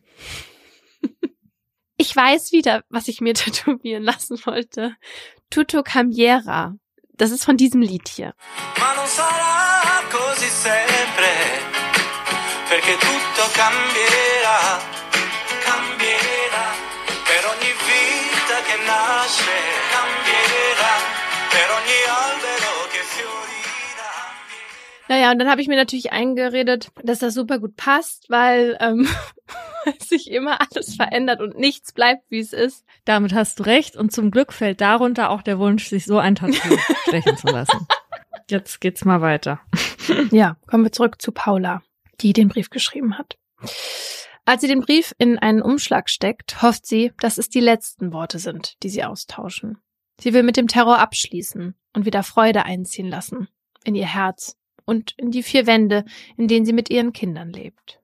C: Ich weiß wieder, was ich mir tätowieren lassen wollte. Tutto Cambiera. Das ist von diesem Lied hier.
D: Ma non sarà così sempre, perché tutto cambierà, cambierà, per ogni vita che nasce, cambierà, per ogni albero che fiorirà.
C: Naja, und dann habe ich mir natürlich eingeredet, dass das super gut passt, weil sich immer alles verändert und nichts bleibt, wie es ist.
A: Damit hast du recht und zum Glück fällt darunter auch der Wunsch, sich so ein Tattoo stechen zu lassen. Jetzt geht's mal weiter.
C: Ja, kommen wir zurück zu Paula, die den Brief geschrieben hat. Als sie den Brief in einen Umschlag steckt, hofft sie, dass es die letzten Worte sind, die sie austauschen. Sie will mit dem Terror abschließen und wieder Freude einziehen lassen in ihr Herz und in die 4 Wände, in denen sie mit ihren Kindern lebt.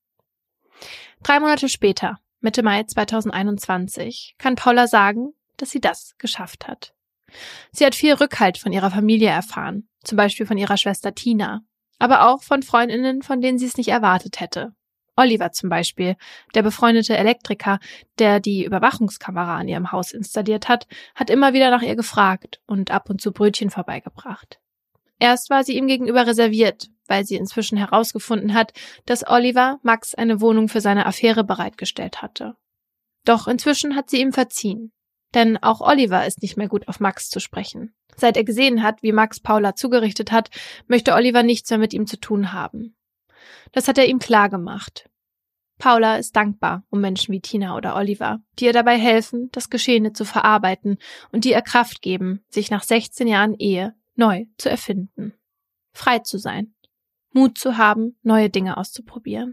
C: 3 Monate später, Mitte Mai 2021, kann Paula sagen, dass sie das geschafft hat. Sie hat viel Rückhalt von ihrer Familie erfahren, zum Beispiel von ihrer Schwester Tina, aber auch von Freundinnen, von denen sie es nicht erwartet hätte. Oliver zum Beispiel, der befreundete Elektriker, der die Überwachungskamera an ihrem Haus installiert hat, hat immer wieder nach ihr gefragt und ab und zu Brötchen vorbeigebracht. Erst war sie ihm gegenüber reserviert, weil sie inzwischen herausgefunden hat, dass Oliver Max eine Wohnung für seine Affäre bereitgestellt hatte. Doch inzwischen hat sie ihm verziehen. Denn auch Oliver ist nicht mehr gut auf Max zu sprechen. Seit er gesehen hat, wie Max Paula zugerichtet hat, möchte Oliver nichts mehr mit ihm zu tun haben. Das hat er ihm klar gemacht. Paula ist dankbar um Menschen wie Tina oder Oliver, die ihr dabei helfen, das Geschehene zu verarbeiten und die ihr Kraft geben, sich nach 16 Jahren Ehe neu zu erfinden. Frei zu sein. Mut zu haben, neue Dinge auszuprobieren.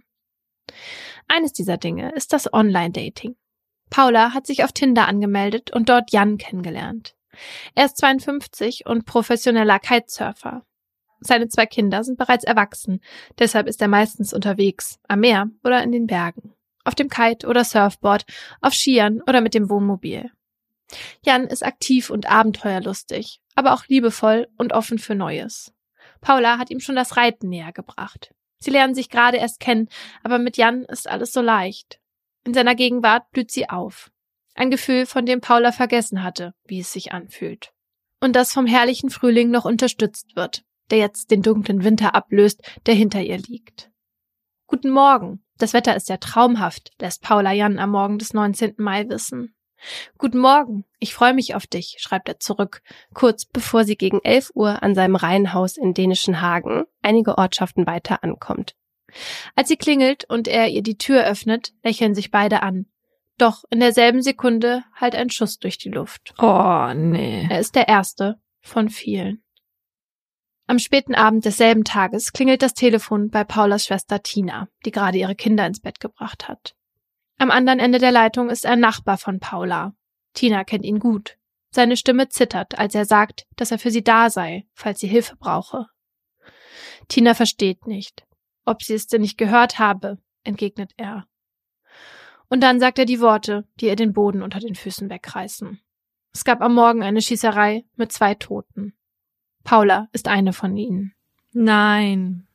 C: Eines dieser Dinge ist das Online-Dating. Paula hat sich auf Tinder angemeldet und dort Jan kennengelernt. Er ist 52 und professioneller Kitesurfer. Seine 2 Kinder sind bereits erwachsen, deshalb ist er meistens unterwegs, am Meer oder in den Bergen, auf dem Kite oder Surfboard, auf Skiern oder mit dem Wohnmobil. Jan ist aktiv und abenteuerlustig, aber auch liebevoll und offen für Neues. Paula hat ihm schon das Reiten näher gebracht. Sie lernen sich gerade erst kennen, aber mit Jan ist alles so leicht. In seiner Gegenwart blüht sie auf. Ein Gefühl, von dem Paula vergessen hatte, wie es sich anfühlt. Und das vom herrlichen Frühling noch unterstützt wird, der jetzt den dunklen Winter ablöst, der hinter ihr liegt. Guten Morgen, das Wetter ist ja traumhaft, lässt Paula Jan am Morgen des 19. Mai wissen. Guten Morgen, ich freue mich auf dich, schreibt er zurück, kurz bevor sie gegen 11 Uhr an seinem Reihenhaus in dänischen Hagen, einige Ortschaften weiter, ankommt. Als sie klingelt und er ihr die Tür öffnet, lächeln sich beide an. Doch in derselben Sekunde hallt ein Schuss durch die Luft.
A: Oh, nee.
C: Er ist der erste von vielen. Am späten Abend desselben Tages klingelt das Telefon bei Paulas Schwester Tina, die gerade ihre Kinder ins Bett gebracht hat. Am anderen Ende der Leitung ist ein Nachbar von Paula. Tina kennt ihn gut. Seine Stimme zittert, als er sagt, dass er für sie da sei, falls sie Hilfe brauche. Tina versteht nicht. Ob sie es denn nicht gehört habe, entgegnet er. Und dann sagt er die Worte, die ihr den Boden unter den Füßen wegreißen. Es gab am Morgen eine Schießerei mit 2 Toten. Paula ist eine von ihnen.
A: Nein.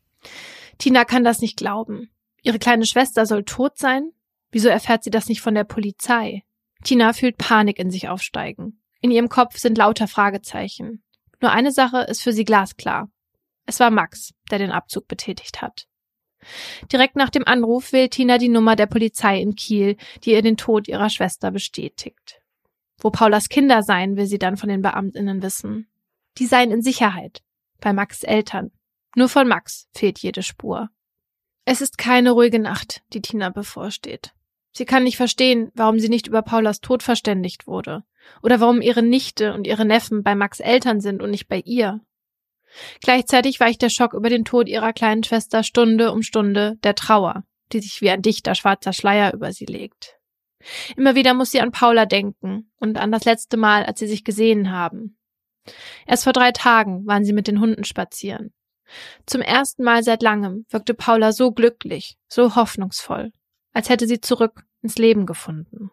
C: Tina kann das nicht glauben. Ihre kleine Schwester soll tot sein? Wieso erfährt sie das nicht von der Polizei? Tina fühlt Panik in sich aufsteigen. In ihrem Kopf sind lauter Fragezeichen. Nur eine Sache ist für sie glasklar. Es war Max, der den Abzug betätigt hat. Direkt nach dem Anruf wählt Tina die Nummer der Polizei in Kiel, die ihr den Tod ihrer Schwester bestätigt. Wo Paulas Kinder seien, will sie dann von den BeamtInnen wissen. Die seien in Sicherheit, bei Max' Eltern. Nur von Max fehlt jede Spur. Es ist keine ruhige Nacht, die Tina bevorsteht. Sie kann nicht verstehen, warum sie nicht über Paulas Tod verständigt wurde oder warum ihre Nichte und ihre Neffen bei Max' Eltern sind und nicht bei ihr. Gleichzeitig weicht der Schock über den Tod ihrer kleinen Schwester Stunde um Stunde der Trauer, die sich wie ein dichter schwarzer Schleier über sie legt. Immer wieder muss sie an Paula denken und an das letzte Mal, als sie sich gesehen haben. Erst vor 3 Tagen waren sie mit den Hunden spazieren. Zum ersten Mal seit langem wirkte Paula so glücklich, so hoffnungsvoll, als hätte sie zurück ins Leben gefunden.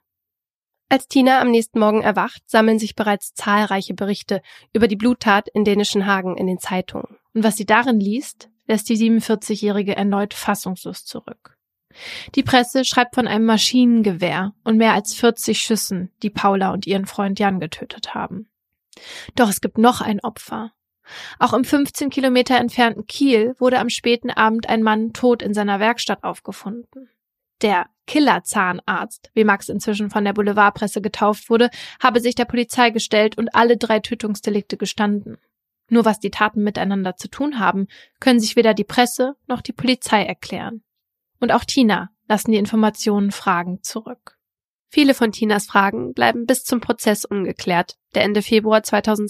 B: Als Tina am nächsten Morgen erwacht, sammeln sich bereits zahlreiche Berichte über die Bluttat in dänischen Hagen in den Zeitungen.
C: Und was sie darin liest, lässt die 47-Jährige erneut fassungslos zurück. Die Presse schreibt von einem Maschinengewehr und mehr als 40 Schüssen, die Paula und ihren Freund Jan getötet haben. Doch es gibt noch ein Opfer. Auch im 15 Kilometer entfernten Kiel wurde am späten Abend ein Mann tot in seiner Werkstatt aufgefunden. Der Killer-Zahnarzt, wie Max inzwischen von der Boulevardpresse getauft wurde, habe sich der Polizei gestellt und alle 3 Tötungsdelikte gestanden. Nur was die Taten miteinander zu tun haben, können sich weder die Presse noch die Polizei erklären. Und auch Tina lassen die Informationen fragend zurück.
B: Viele von Tinas Fragen bleiben bis zum Prozess ungeklärt, der Ende Februar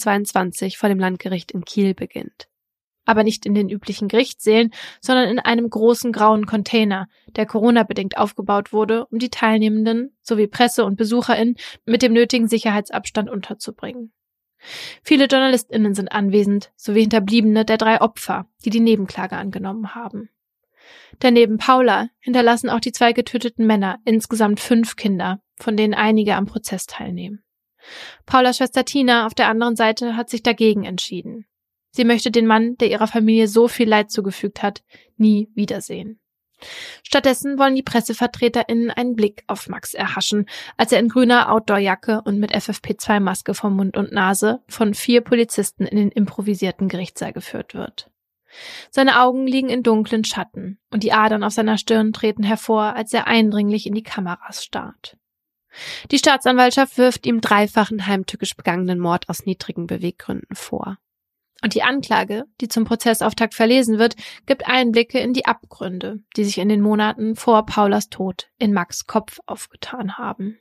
B: 2022 vor dem Landgericht in Kiel beginnt.
C: Aber nicht in den üblichen Gerichtssälen, sondern in einem großen grauen Container, der Corona-bedingt aufgebaut wurde, um die Teilnehmenden sowie Presse und BesucherInnen mit dem nötigen Sicherheitsabstand unterzubringen. Viele JournalistInnen sind anwesend, sowie Hinterbliebene der 3 Opfer, die die Nebenklage angenommen haben. Denn neben Paula hinterlassen auch die 2 getöteten Männer insgesamt 5 Kinder, von denen einige am Prozess teilnehmen. Paulas Schwester Tina auf der anderen Seite hat sich dagegen entschieden. Sie möchte den Mann, der ihrer Familie so viel Leid zugefügt hat, nie wiedersehen. Stattdessen wollen die PressevertreterInnen einen Blick auf Max erhaschen, als er in grüner Outdoorjacke und mit FFP2-Maske vor Mund und Nase von 4 Polizisten in den improvisierten Gerichtssaal geführt wird. Seine Augen liegen in dunklen Schatten und die Adern auf seiner Stirn treten hervor, als er eindringlich in die Kameras starrt. Die Staatsanwaltschaft wirft ihm 3-fachen heimtückisch begangenen Mord aus niedrigen Beweggründen vor. Und die Anklage, die zum Prozessauftakt verlesen wird, gibt Einblicke in die Abgründe, die sich in den Monaten vor Paulas Tod in Max' Kopf aufgetan haben.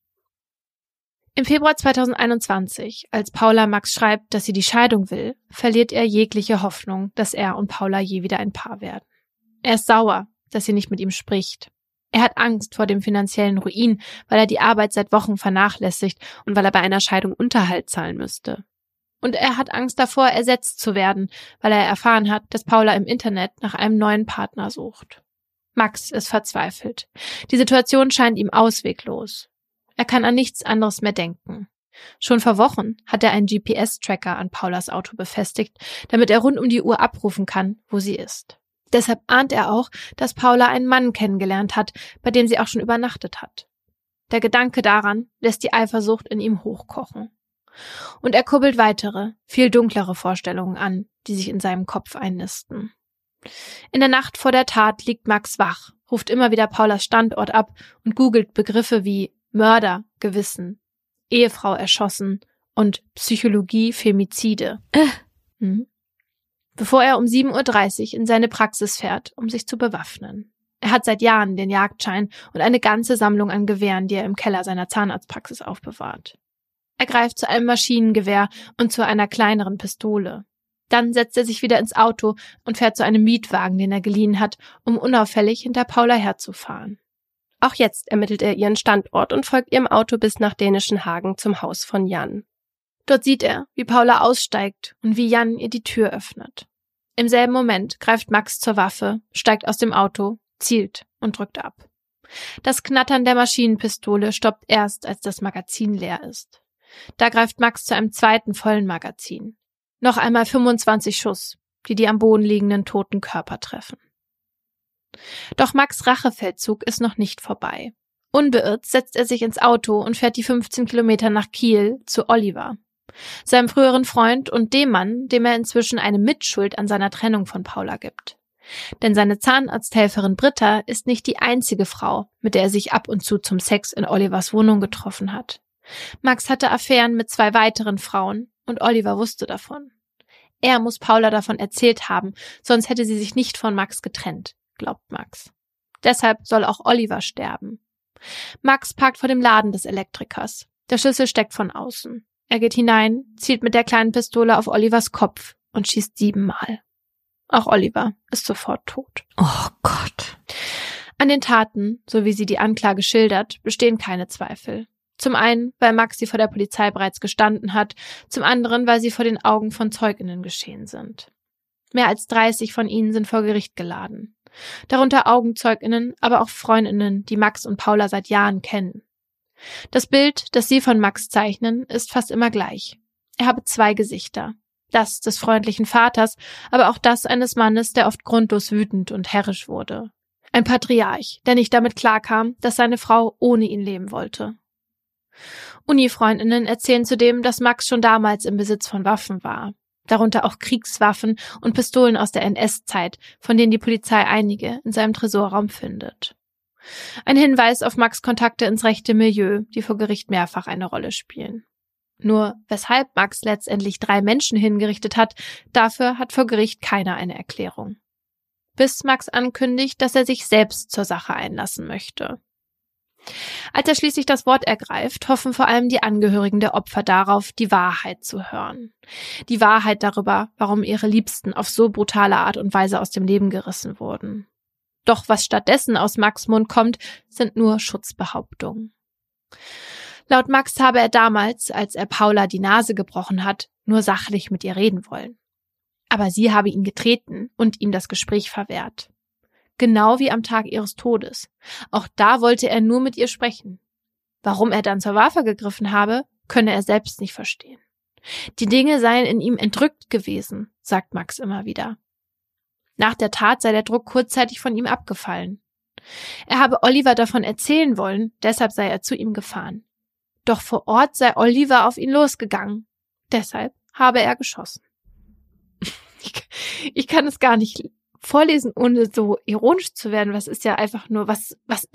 C: Im Februar 2021, als Paula Max schreibt, dass sie die Scheidung will, verliert er jegliche Hoffnung, dass er und Paula je wieder ein Paar werden. Er ist sauer, dass sie nicht mit ihm spricht. Er hat Angst vor dem finanziellen Ruin, weil er die Arbeit seit Wochen vernachlässigt und weil er bei einer Scheidung Unterhalt zahlen müsste. Und er hat Angst davor, ersetzt zu werden, weil er erfahren hat, dass Paula im Internet nach einem neuen Partner sucht. Max ist verzweifelt. Die Situation scheint ihm ausweglos. Er kann an nichts anderes mehr denken. Schon vor Wochen hat er einen GPS-Tracker an Paulas Auto befestigt, damit er rund um die Uhr abrufen kann, wo sie ist. Deshalb ahnt er auch, dass Paula einen Mann kennengelernt hat, bei dem sie auch schon übernachtet hat. Der Gedanke daran lässt die Eifersucht in ihm hochkochen. Und er kurbelt weitere, viel dunklere Vorstellungen an, die sich in seinem Kopf einnisten. In der Nacht vor der Tat liegt Max wach, ruft immer wieder Paulas Standort ab und googelt Begriffe wie Mörder, Gewissen, Ehefrau erschossen und Psychologie, Femizide. Bevor er um 7:30 Uhr in seine Praxis fährt, um sich zu bewaffnen. Er hat seit Jahren den Jagdschein und eine ganze Sammlung an Gewehren, die er im Keller seiner Zahnarztpraxis aufbewahrt. Er greift zu einem Maschinengewehr und zu einer kleineren Pistole. Dann setzt er sich wieder ins Auto und fährt zu einem Mietwagen, den er geliehen hat, um unauffällig hinter Paula herzufahren. Auch jetzt ermittelt er ihren Standort und folgt ihrem Auto bis nach dänischen Hagen zum Haus von Jan. Dort sieht er, wie Paula aussteigt und wie Jan ihr die Tür öffnet. Im selben Moment greift Max zur Waffe, steigt aus dem Auto, zielt und drückt ab. Das Knattern der Maschinenpistole stoppt erst, als das Magazin leer ist. Da greift Max zu einem zweiten vollen Magazin. Noch einmal 25 Schuss, die am Boden liegenden toten Körper treffen. Doch Max' Rachefeldzug ist noch nicht vorbei. Unbeirrt setzt er sich ins Auto und fährt die 15 Kilometer nach Kiel zu Oliver, seinem früheren Freund und dem Mann, dem er inzwischen eine Mitschuld an seiner Trennung von Paula gibt. Denn seine Zahnarzthelferin Britta ist nicht die einzige Frau, mit der er sich ab und zu zum Sex in Olivers Wohnung getroffen hat. Max hatte Affären mit 2 weiteren Frauen und Oliver wusste davon. Er muss Paula davon erzählt haben, sonst hätte sie sich nicht von Max getrennt, glaubt Max. Deshalb soll auch Oliver sterben. Max parkt vor dem Laden des Elektrikers. Der Schlüssel steckt von außen. Er geht hinein, zielt mit der kleinen Pistole auf Olivers Kopf und schießt 7 Mal. Auch Oliver ist sofort tot.
A: Oh Gott.
C: An den Taten, so wie sie die Anklage schildert, bestehen keine Zweifel. Zum einen, weil Max sie vor der Polizei bereits gestanden hat, zum anderen, weil sie vor den Augen von ZeugInnen geschehen sind. Mehr als 30 von ihnen sind vor Gericht geladen. Darunter AugenzeugInnen, aber auch FreundInnen, die Max und Paula seit Jahren kennen. Das Bild, das sie von Max zeichnen, ist fast immer gleich. Er habe 2 Gesichter. Das des freundlichen Vaters, aber auch das eines Mannes, der oft grundlos wütend und herrisch wurde. Ein Patriarch, der nicht damit klarkam, dass seine Frau ohne ihn leben wollte. Uni-FreundInnen erzählen zudem, dass Max schon damals im Besitz von Waffen war. Darunter auch Kriegswaffen und Pistolen aus der NS-Zeit, von denen die Polizei einige in seinem Tresorraum findet. Ein Hinweis auf Max' Kontakte ins rechte Milieu, die vor Gericht mehrfach eine Rolle spielen. Nur weshalb Max letztendlich 3 Menschen hingerichtet hat, dafür hat vor Gericht keiner eine Erklärung. Bis Max ankündigt, dass er sich selbst zur Sache einlassen möchte. Als er schließlich das Wort ergreift, hoffen vor allem die Angehörigen der Opfer darauf, die Wahrheit zu hören. Die Wahrheit darüber, warum ihre Liebsten auf so brutale Art und Weise aus dem Leben gerissen wurden. Doch was stattdessen aus Max' Mund kommt, sind nur Schutzbehauptungen. Laut Max habe er damals, als er Paula die Nase gebrochen hat, nur sachlich mit ihr reden wollen. Aber sie habe ihn getreten und ihm das Gespräch verwehrt. Genau wie am Tag ihres Todes. Auch da wollte er nur mit ihr sprechen. Warum er dann zur Waffe gegriffen habe, könne er selbst nicht verstehen. Die Dinge seien in ihm entrückt gewesen, sagt Max immer wieder. Nach der Tat sei der Druck kurzzeitig von ihm abgefallen. Er habe Oliver davon erzählen wollen, deshalb sei er zu ihm gefahren. Doch vor Ort sei Oliver auf ihn losgegangen. Deshalb habe er geschossen. Ich kann es gar nicht vorlesen, ohne so ironisch zu werden. Was ist ja einfach nur, was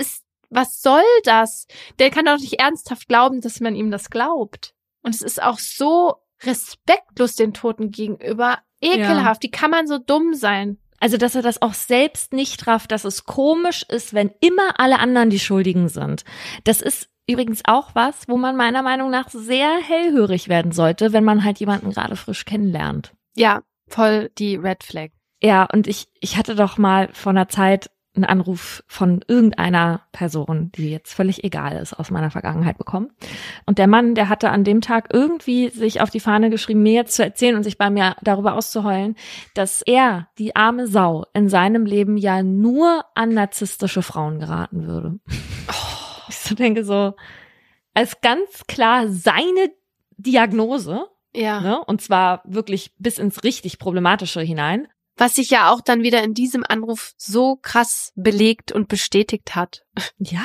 C: soll das? Der kann doch nicht ernsthaft glauben, dass man ihm das glaubt. Und es ist auch so respektlos den Toten gegenüber. Ekelhaft. Ja. Wie kann man so dumm sein?
A: Also, dass er das auch selbst nicht rafft, dass es komisch ist, wenn immer alle anderen die Schuldigen sind. Das ist übrigens auch was, wo man meiner Meinung nach sehr hellhörig werden sollte, wenn man halt jemanden gerade frisch kennenlernt.
B: Ja, voll die Red Flag.
A: Ja, und ich hatte doch mal vor einer Zeit einen Anruf von irgendeiner Person, die jetzt völlig egal ist, aus meiner Vergangenheit bekommen. Und der Mann, der hatte an dem Tag irgendwie sich auf die Fahne geschrieben, mir jetzt zu erzählen und sich bei mir darüber auszuheulen, dass er, die arme Sau, in seinem Leben ja nur an narzisstische Frauen geraten würde. Ich so denke so, als ganz klar seine Diagnose,
B: ja,
A: ne, und zwar wirklich bis ins richtig Problematische hinein.
B: Was sich ja auch dann wieder in diesem Anruf so krass belegt und bestätigt hat.
A: Ja.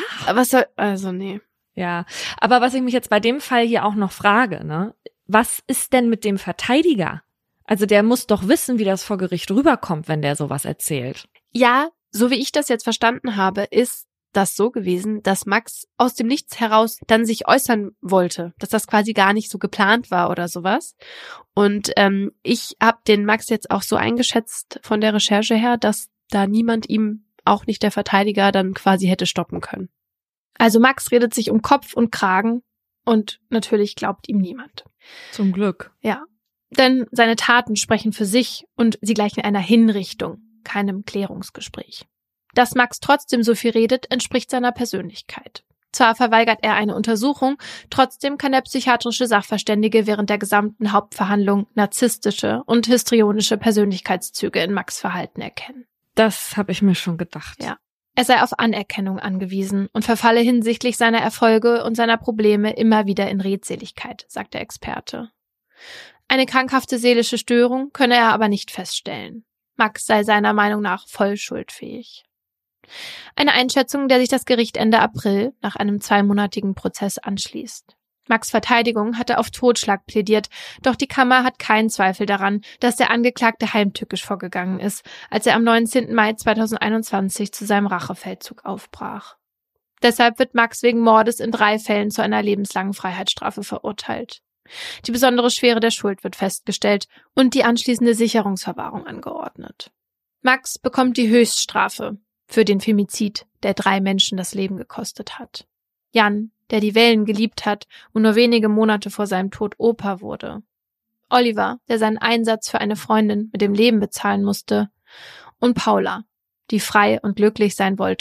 B: Nee.
A: Ja, aber was ich mich jetzt bei dem Fall hier auch noch frage, ne, was ist denn mit dem Verteidiger? Also der muss doch wissen, wie das vor Gericht rüberkommt, wenn der sowas erzählt.
B: Ja, so wie ich das jetzt verstanden habe, ist das so gewesen, dass Max aus dem Nichts heraus dann sich äußern wollte, dass das quasi gar nicht so geplant war oder sowas. Und ich habe den Max jetzt auch so eingeschätzt von der Recherche her, dass da niemand ihm, auch nicht der Verteidiger, dann quasi hätte stoppen können. Also Max redet sich um Kopf und Kragen und natürlich glaubt ihm niemand.
A: Zum Glück.
B: Ja, denn seine Taten sprechen für sich und sie gleichen einer Hinrichtung, keinem Klärungsgespräch. Dass Max trotzdem so viel redet, entspricht seiner Persönlichkeit. Zwar verweigert er eine Untersuchung, trotzdem kann der psychiatrische Sachverständige während der gesamten Hauptverhandlung narzisstische und histrionische Persönlichkeitszüge in Max' Verhalten erkennen.
A: Das habe ich mir schon gedacht.
B: Ja. Er sei auf Anerkennung angewiesen und verfalle hinsichtlich seiner Erfolge und seiner Probleme immer wieder in Redseligkeit, sagt der Experte. Eine krankhafte seelische Störung könne er aber nicht feststellen. Max sei seiner Meinung nach voll schuldfähig. Eine Einschätzung, der sich das Gericht Ende April nach einem 2-monatigen Prozess anschließt. Max' Verteidigung hatte auf Totschlag plädiert, doch die Kammer hat keinen Zweifel daran, dass der Angeklagte heimtückisch vorgegangen ist, als er am 19. Mai 2021 zu seinem Rachefeldzug aufbrach. Deshalb wird Max wegen Mordes in 3 Fällen zu einer lebenslangen Freiheitsstrafe verurteilt. Die besondere Schwere der Schuld wird festgestellt und die anschließende Sicherungsverwahrung angeordnet. Max bekommt die Höchststrafe für den Femizid, der 3 Menschen das Leben gekostet hat. Jan, der die Wellen geliebt hat und nur wenige Monate vor seinem Tod Opa wurde. Oliver, der seinen Einsatz für eine Freundin mit dem Leben bezahlen musste. Und Paula, die frei und glücklich sein wollte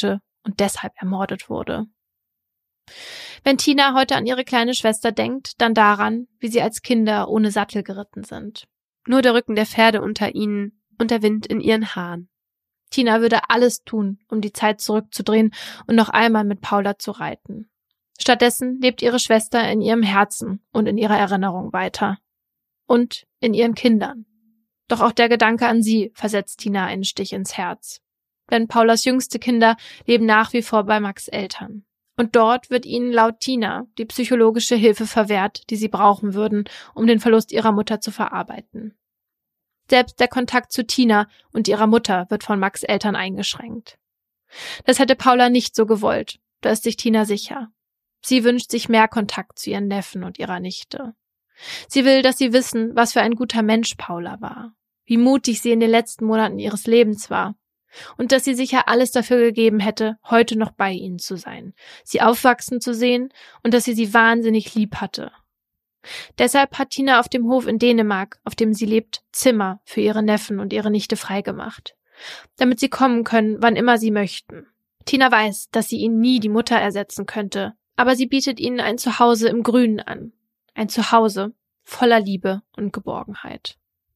C: und deshalb ermordet wurde. Wenn Tina heute an ihre kleine Schwester denkt, dann daran, wie sie als Kinder ohne Sattel geritten sind.
B: Nur der Rücken der Pferde unter ihnen und der Wind in ihren Haaren.
C: Tina würde alles tun, um die Zeit zurückzudrehen und noch einmal mit Paula zu reiten. Stattdessen lebt ihre Schwester in ihrem Herzen und in ihrer Erinnerung weiter. Und in ihren Kindern. Doch auch der Gedanke an sie versetzt Tina einen Stich ins Herz. Denn Paulas jüngste Kinder leben nach wie vor bei Max' Eltern. Und dort wird ihnen laut Tina die psychologische Hilfe verwehrt, die sie brauchen würden, um den Verlust ihrer Mutter zu verarbeiten. Selbst der Kontakt zu Tina und ihrer Mutter wird von Max' Eltern eingeschränkt. Das hätte Paula nicht so gewollt, da ist sich Tina sicher. Sie wünscht sich mehr Kontakt zu ihren Neffen und ihrer Nichte. Sie will, dass sie wissen, was für ein guter Mensch Paula war, wie mutig sie in den letzten Monaten ihres Lebens war und dass sie sicher alles dafür gegeben hätte, heute noch bei ihnen zu sein, sie aufwachsen zu sehen und dass sie wahnsinnig lieb hatte. Deshalb hat Tina auf dem Hof in Dänemark, auf dem sie lebt, Zimmer für ihre Neffen und ihre Nichte freigemacht, damit sie kommen können, wann immer sie möchten. Tina weiß, dass sie ihnen nie die Mutter ersetzen könnte, aber sie bietet ihnen ein Zuhause im Grünen an. Ein Zuhause voller Liebe und Geborgenheit.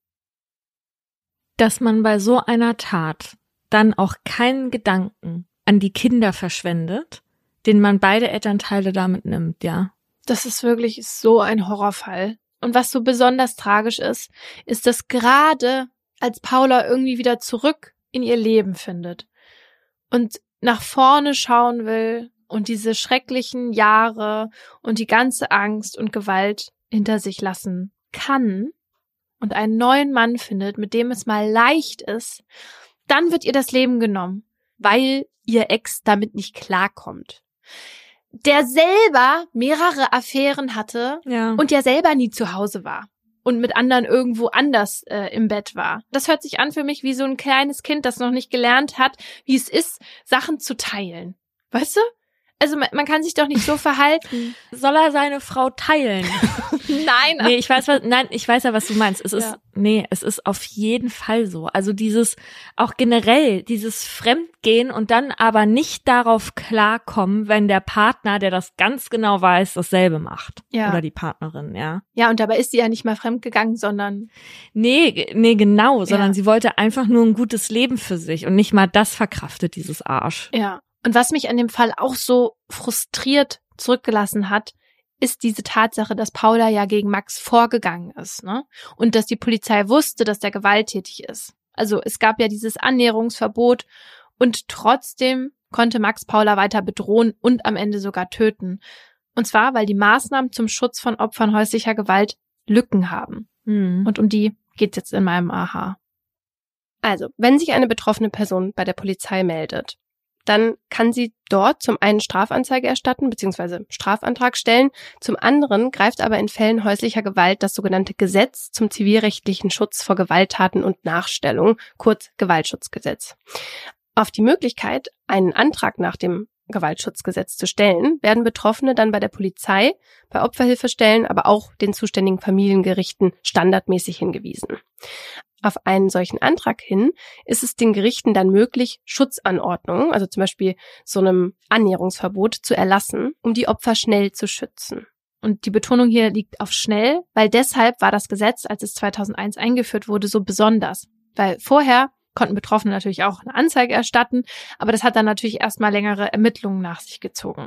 A: Dass man bei so einer Tat dann auch keinen Gedanken an die Kinder verschwendet, den man beide Elternteile damit nimmt, ja.
C: Das ist wirklich so ein Horrorfall. Und was so besonders tragisch ist, ist, dass gerade als Paula irgendwie wieder zurück in ihr Leben findet und nach vorne schauen will und diese schrecklichen Jahre und die ganze Angst und Gewalt hinter sich lassen kann und einen neuen Mann findet, mit dem es mal leicht ist, dann wird ihr das Leben genommen, weil ihr Ex damit nicht klarkommt. Der selber mehrere Affären hatte und ja selber nie zu Hause war und mit anderen irgendwo anders im Bett war. Das hört sich an für mich wie so ein kleines Kind, das noch nicht gelernt hat, wie es ist, Sachen zu teilen. Weißt du? Also man kann sich doch nicht so verhalten.
A: Soll er seine Frau teilen?
C: Nein.
A: Nee, ich weiß ja, was du meinst. Es ist auf jeden Fall so. Also auch generell dieses Fremdgehen und dann aber nicht darauf klarkommen, wenn der Partner, der das ganz genau weiß, dasselbe macht. Ja. Oder die Partnerin, ja.
C: Ja, und dabei ist sie ja nicht mal fremdgegangen, sondern...
A: Nee, genau, sondern sie wollte einfach nur ein gutes Leben für sich und nicht mal das verkraftet, dieses Arsch.
C: Ja. Und was mich an dem Fall auch so frustriert zurückgelassen hat, ist diese Tatsache, dass Paula ja gegen Max vorgegangen ist, ne? Und dass die Polizei wusste, dass der gewalttätig ist. Also es gab ja dieses Annäherungsverbot und trotzdem konnte Max Paula weiter bedrohen und am Ende sogar töten. Und zwar, weil die Maßnahmen zum Schutz von Opfern häuslicher Gewalt Lücken haben. Und um die geht's jetzt in meinem Aha.
B: Also, wenn sich eine betroffene Person bei der Polizei meldet, dann kann sie dort zum einen Strafanzeige erstatten bzw. Strafantrag stellen. Zum anderen greift aber in Fällen häuslicher Gewalt das sogenannte Gesetz zum zivilrechtlichen Schutz vor Gewalttaten und Nachstellung, kurz Gewaltschutzgesetz. Auf die Möglichkeit, einen Antrag nach dem Gewaltschutzgesetz zu stellen, werden Betroffene dann bei der Polizei, bei Opferhilfestellen, aber auch den zuständigen Familiengerichten standardmäßig hingewiesen. Auf einen solchen Antrag hin ist es den Gerichten dann möglich, Schutzanordnungen, also zum Beispiel so einem Annäherungsverbot, zu erlassen, um die Opfer schnell zu schützen.
C: Und die Betonung hier liegt auf schnell, weil deshalb war das Gesetz, als es 2001 eingeführt wurde, so besonders. Weil vorher konnten Betroffene natürlich auch eine Anzeige erstatten, aber das hat dann natürlich erstmal längere Ermittlungen nach sich gezogen.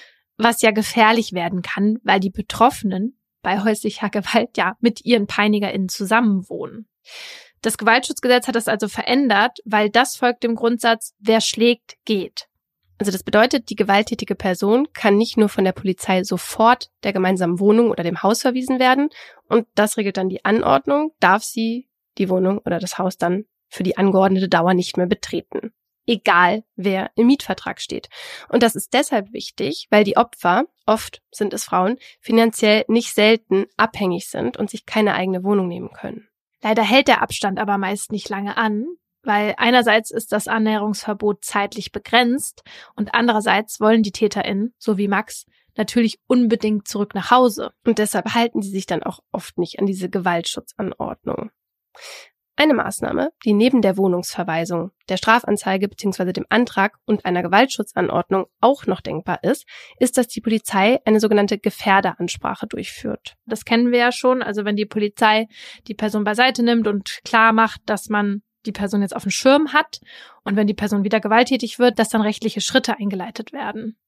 C: Was ja gefährlich werden kann, weil die Betroffenen bei häuslicher Gewalt ja mit ihren PeinigerInnen zusammenwohnen. Das Gewaltschutzgesetz hat das also verändert, weil das folgt dem Grundsatz, wer schlägt, geht.
B: Also das bedeutet, die gewalttätige Person kann nicht nur von der Polizei sofort der gemeinsamen Wohnung oder dem Haus verwiesen werden und das regelt dann die Anordnung, darf sie die Wohnung oder das Haus dann für die angeordnete Dauer nicht mehr betreten. Egal, wer im Mietvertrag steht. Und das ist deshalb wichtig, weil die Opfer, oft sind es Frauen, finanziell nicht selten abhängig sind und sich keine eigene Wohnung nehmen können.
C: Leider hält der Abstand aber meist nicht lange an, weil einerseits ist das Annäherungsverbot zeitlich begrenzt und andererseits wollen die TäterInnen, so wie Max, natürlich unbedingt zurück nach Hause.
B: Und deshalb halten sie sich dann auch oft nicht an diese Gewaltschutzanordnung. Eine Maßnahme, die neben der Wohnungsverweisung, der Strafanzeige bzw. dem Antrag und einer Gewaltschutzanordnung auch noch denkbar ist, dass die Polizei eine sogenannte Gefährderansprache durchführt.
C: Das kennen wir ja schon, also wenn die Polizei die Person beiseite nimmt und klar macht, dass man die Person jetzt auf dem Schirm hat und wenn die Person wieder gewalttätig wird, dass dann rechtliche Schritte eingeleitet werden.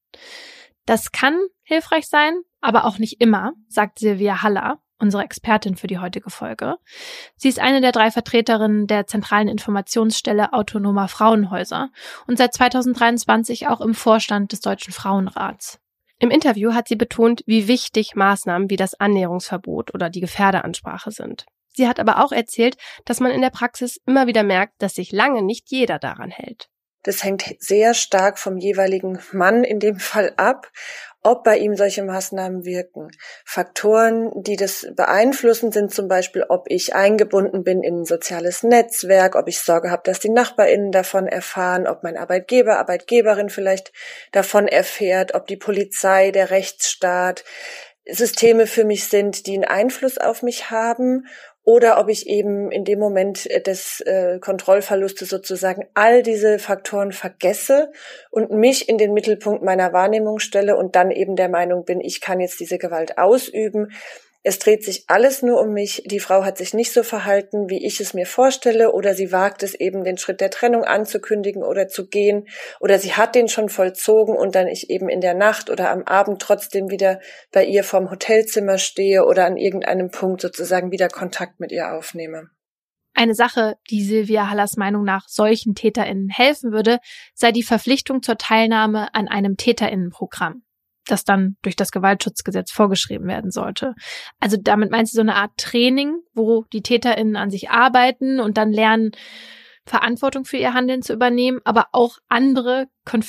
C: Das kann hilfreich sein, aber auch nicht immer, sagt Silvia Haller, unsere Expertin für die heutige Folge. Sie ist eine der 3 Vertreterinnen der zentralen Informationsstelle Autonomer Frauenhäuser und seit 2023 auch im Vorstand des Deutschen Frauenrats.
B: Im Interview hat sie betont, wie wichtig Maßnahmen wie das Annäherungsverbot oder die Gefährderansprache sind. Sie hat aber auch erzählt, dass man in der Praxis immer wieder merkt, dass sich lange nicht jeder daran hält.
E: Das hängt sehr stark vom jeweiligen Mann in dem Fall ab, ob bei ihm solche Maßnahmen wirken. Faktoren, die das beeinflussen, sind zum Beispiel, ob ich eingebunden bin in ein soziales Netzwerk, ob ich Sorge habe, dass die NachbarInnen davon erfahren, ob mein Arbeitgeber, Arbeitgeberin vielleicht davon erfährt, ob die Polizei, der Rechtsstaat Systeme für mich sind, die einen Einfluss auf mich haben, oder ob ich eben in dem Moment des Kontrollverlustes sozusagen all diese Faktoren vergesse und mich in den Mittelpunkt meiner Wahrnehmung stelle und dann eben der Meinung bin, ich kann jetzt diese Gewalt ausüben. Es dreht sich alles nur um mich. Die Frau hat sich nicht so verhalten, wie ich es mir vorstelle, oder sie wagt es eben, den Schritt der Trennung anzukündigen oder zu gehen, oder sie hat den schon vollzogen und dann ich eben in der Nacht oder am Abend trotzdem wieder bei ihr vorm Hotelzimmer stehe oder an irgendeinem Punkt sozusagen wieder Kontakt mit ihr aufnehme.
C: Eine Sache, die Silvia Hallers Meinung nach solchen TäterInnen helfen würde, sei die Verpflichtung zur Teilnahme an einem TäterInnenprogramm, das dann durch das Gewaltschutzgesetz vorgeschrieben werden sollte. Also damit meint sie so eine Art Training, wo die TäterInnen an sich arbeiten und dann lernen, Verantwortung für ihr Handeln zu übernehmen, aber auch andere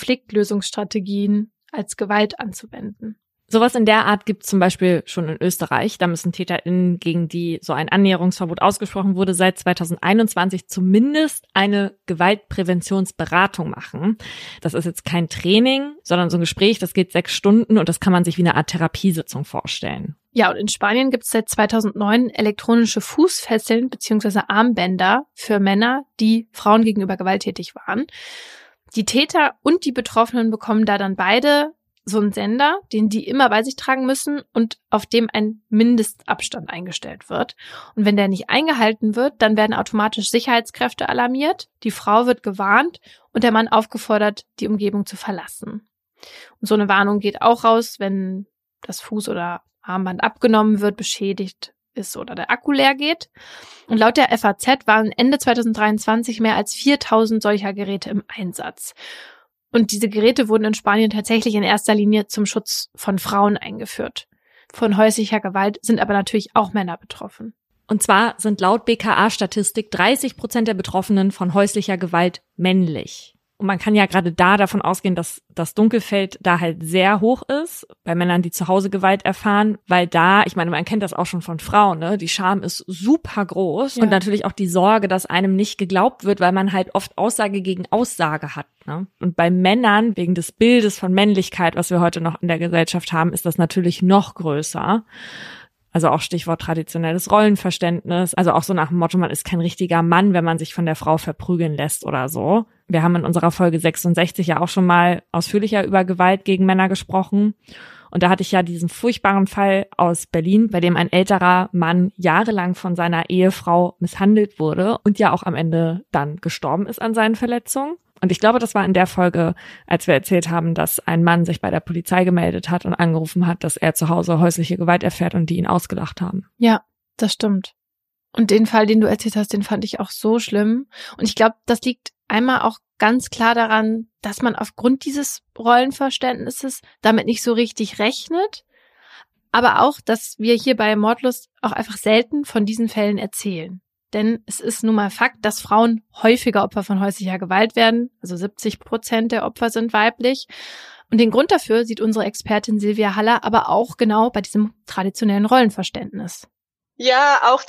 C: Konfliktlösungsstrategien als Gewalt anzuwenden.
A: Sowas in der Art gibt es zum Beispiel schon in Österreich. Da müssen TäterInnen, gegen die so ein Annäherungsverbot ausgesprochen wurde, seit 2021 zumindest eine Gewaltpräventionsberatung machen. Das ist jetzt kein Training, sondern so ein Gespräch, das geht 6 Stunden und das kann man sich wie eine Art Therapiesitzung vorstellen.
C: Ja, und in Spanien gibt es seit 2009 elektronische Fußfesseln bzw. Armbänder für Männer, die Frauen gegenüber gewalttätig waren. Die Täter und die Betroffenen bekommen da dann beide so einen Sender, den die immer bei sich tragen müssen und auf dem ein Mindestabstand eingestellt wird. Und wenn der nicht eingehalten wird, dann werden automatisch Sicherheitskräfte alarmiert, die Frau wird gewarnt und der Mann aufgefordert, die Umgebung zu verlassen. Und so eine Warnung geht auch raus, wenn das Fuß- oder Armband abgenommen wird, beschädigt ist oder der Akku leer geht. Und laut der FAZ waren Ende 2023 mehr als 4.000 solcher Geräte im Einsatz. Und diese Geräte wurden in Spanien tatsächlich in erster Linie zum Schutz von Frauen eingeführt. Von häuslicher Gewalt sind aber natürlich auch Männer betroffen.
A: Und zwar sind laut BKA-Statistik 30% der Betroffenen von häuslicher Gewalt männlich. Und man kann ja gerade da davon ausgehen, dass das Dunkelfeld da halt sehr hoch ist, bei Männern, die zu Hause Gewalt erfahren, weil da, ich meine, man kennt das auch schon von Frauen, ne? Die Scham ist super groß und natürlich auch die Sorge, dass einem nicht geglaubt wird, weil man halt oft Aussage gegen Aussage hat, ne? Und bei Männern, wegen des Bildes von Männlichkeit, was wir heute noch in der Gesellschaft haben, ist das natürlich noch größer. Also auch Stichwort traditionelles Rollenverständnis. Also auch so nach dem Motto, man ist kein richtiger Mann, wenn man sich von der Frau verprügeln lässt oder so. Wir haben in unserer Folge 66 ja auch schon mal ausführlicher über Gewalt gegen Männer gesprochen. Und da hatte ich ja diesen furchtbaren Fall aus Berlin, bei dem ein älterer Mann jahrelang von seiner Ehefrau misshandelt wurde und ja auch am Ende dann gestorben ist an seinen Verletzungen. Und ich glaube, das war in der Folge, als wir erzählt haben, dass ein Mann sich bei der Polizei gemeldet hat und angerufen hat, dass er zu Hause häusliche Gewalt erfährt und die ihn ausgelacht haben.
C: Ja, das stimmt. Und den Fall, den du erzählt hast, den fand ich auch so schlimm. Und ich glaube, das liegt einmal auch ganz klar daran, dass man aufgrund dieses Rollenverständnisses damit nicht so richtig rechnet. Aber auch, dass wir hier bei Mordlust auch einfach selten von diesen Fällen erzählen. Denn es ist nun mal Fakt, dass Frauen häufiger Opfer von häuslicher Gewalt werden. Also 70% der Opfer sind weiblich. Und den Grund dafür sieht unsere Expertin Silvia Haller aber auch genau bei diesem traditionellen Rollenverständnis.
F: Ja, auch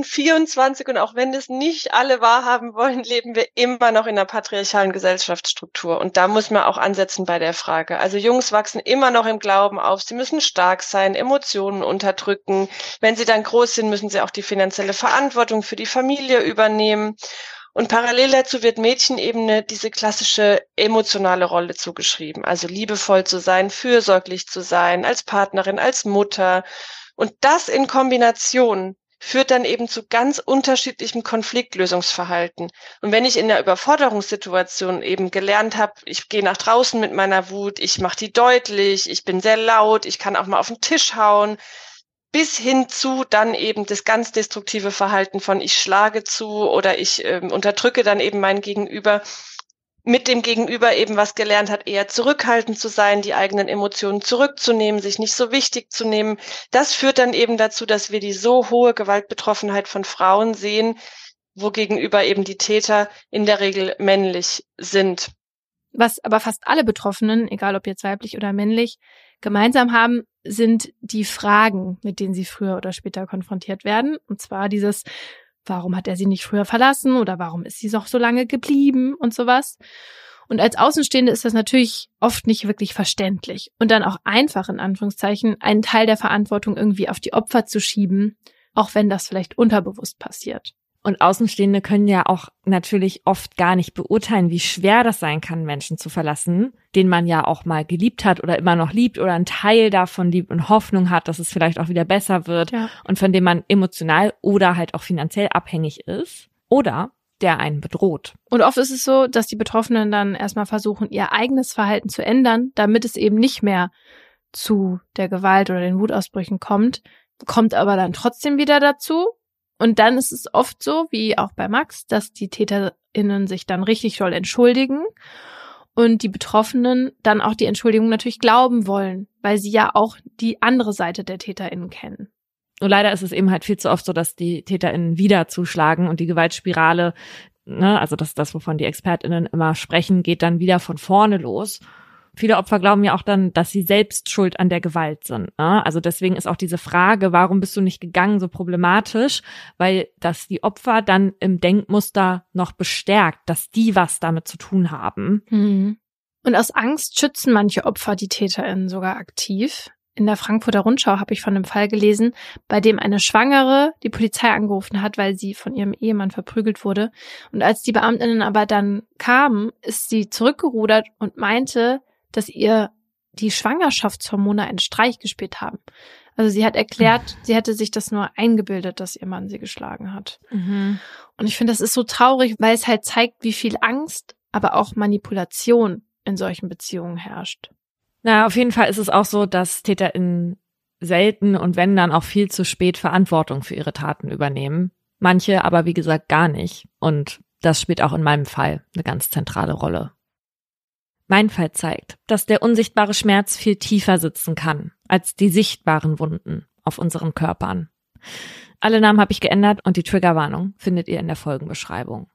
F: 2024 und auch wenn es nicht alle wahrhaben wollen, leben wir immer noch in einer patriarchalen Gesellschaftsstruktur. Und da muss man auch ansetzen bei der Frage. Also Jungs wachsen immer noch im Glauben auf, sie müssen stark sein, Emotionen unterdrücken. Wenn sie dann groß sind, müssen sie auch die finanzielle Verantwortung für die Familie übernehmen. Und parallel dazu wird Mädchen eben diese klassische emotionale Rolle zugeschrieben. Also liebevoll zu sein, fürsorglich zu sein, als Partnerin, als Mutter. Und das in Kombination führt dann eben zu ganz unterschiedlichem Konfliktlösungsverhalten. Und wenn ich in einer Überforderungssituation eben gelernt habe, ich gehe nach draußen mit meiner Wut, ich mache die deutlich, ich bin sehr laut, ich kann auch mal auf den Tisch hauen, bis hin zu dann eben das ganz destruktive Verhalten von ich schlage zu oder ich unterdrücke dann eben mein Gegenüber, mit dem Gegenüber eben was gelernt hat, eher zurückhaltend zu sein, die eigenen Emotionen zurückzunehmen, sich nicht so wichtig zu nehmen. Das führt dann eben dazu, dass wir die so hohe Gewaltbetroffenheit von Frauen sehen, wo gegenüber eben die Täter in der Regel männlich sind.
C: Was aber fast alle Betroffenen, egal ob jetzt weiblich oder männlich, gemeinsam haben, sind die Fragen, mit denen sie früher oder später konfrontiert werden. Und zwar dieses: Warum hat er sie nicht früher verlassen oder warum ist sie noch so lange geblieben und sowas. Und als Außenstehende ist das natürlich oft nicht wirklich verständlich und dann auch einfach, in Anführungszeichen, einen Teil der Verantwortung irgendwie auf die Opfer zu schieben, auch wenn das vielleicht unterbewusst passiert.
A: Und Außenstehende können ja auch natürlich oft gar nicht beurteilen, wie schwer das sein kann, Menschen zu verlassen, den man ja auch mal geliebt hat oder immer noch liebt oder einen Teil davon liebt und Hoffnung hat, dass es vielleicht auch wieder besser wird, ja, und von dem man emotional oder halt auch finanziell abhängig ist oder der einen bedroht.
C: Und oft ist es so, dass die Betroffenen dann erstmal versuchen, ihr eigenes Verhalten zu ändern, damit es eben nicht mehr zu der Gewalt oder den Wutausbrüchen kommt aber dann trotzdem wieder dazu. Und dann ist es oft so, wie auch bei Max, dass die TäterInnen sich dann richtig doll entschuldigen und die Betroffenen dann auch die Entschuldigung natürlich glauben wollen, weil sie ja auch die andere Seite der TäterInnen kennen.
A: Und leider ist es eben halt viel zu oft so, dass die TäterInnen wieder zuschlagen und die Gewaltspirale, also das, wovon die ExpertInnen immer sprechen, geht dann wieder von vorne los. Viele Opfer glauben ja auch dann, dass sie selbst schuld an der Gewalt sind. Also deswegen ist auch diese Frage, warum bist du nicht gegangen, so problematisch, weil das die Opfer dann im Denkmuster noch bestärkt, dass die was damit zu tun haben.
C: Und aus Angst schützen manche Opfer die TäterInnen sogar aktiv. In der Frankfurter Rundschau habe ich von einem Fall gelesen, bei dem eine Schwangere die Polizei angerufen hat, weil sie von ihrem Ehemann verprügelt wurde. Und als die BeamtInnen aber dann kamen, ist sie zurückgerudert und meinte, dass ihr die Schwangerschaftshormone einen Streich gespielt haben. Also sie hat erklärt, sie hätte sich das nur eingebildet, dass ihr Mann sie geschlagen hat. Und ich finde, das ist so traurig, weil es halt zeigt, wie viel Angst, aber auch Manipulation in solchen Beziehungen herrscht.
A: Na, auf jeden Fall ist es auch so, dass TäterInnen selten und wenn dann auch viel zu spät Verantwortung für ihre Taten übernehmen. Manche aber, wie gesagt, gar nicht. Und das spielt auch in meinem Fall eine ganz zentrale Rolle. Mein Fall zeigt, dass der unsichtbare Schmerz viel tiefer sitzen kann als die sichtbaren Wunden auf unseren Körpern. Alle Namen habe ich geändert und die Triggerwarnung findet ihr in der Folgenbeschreibung.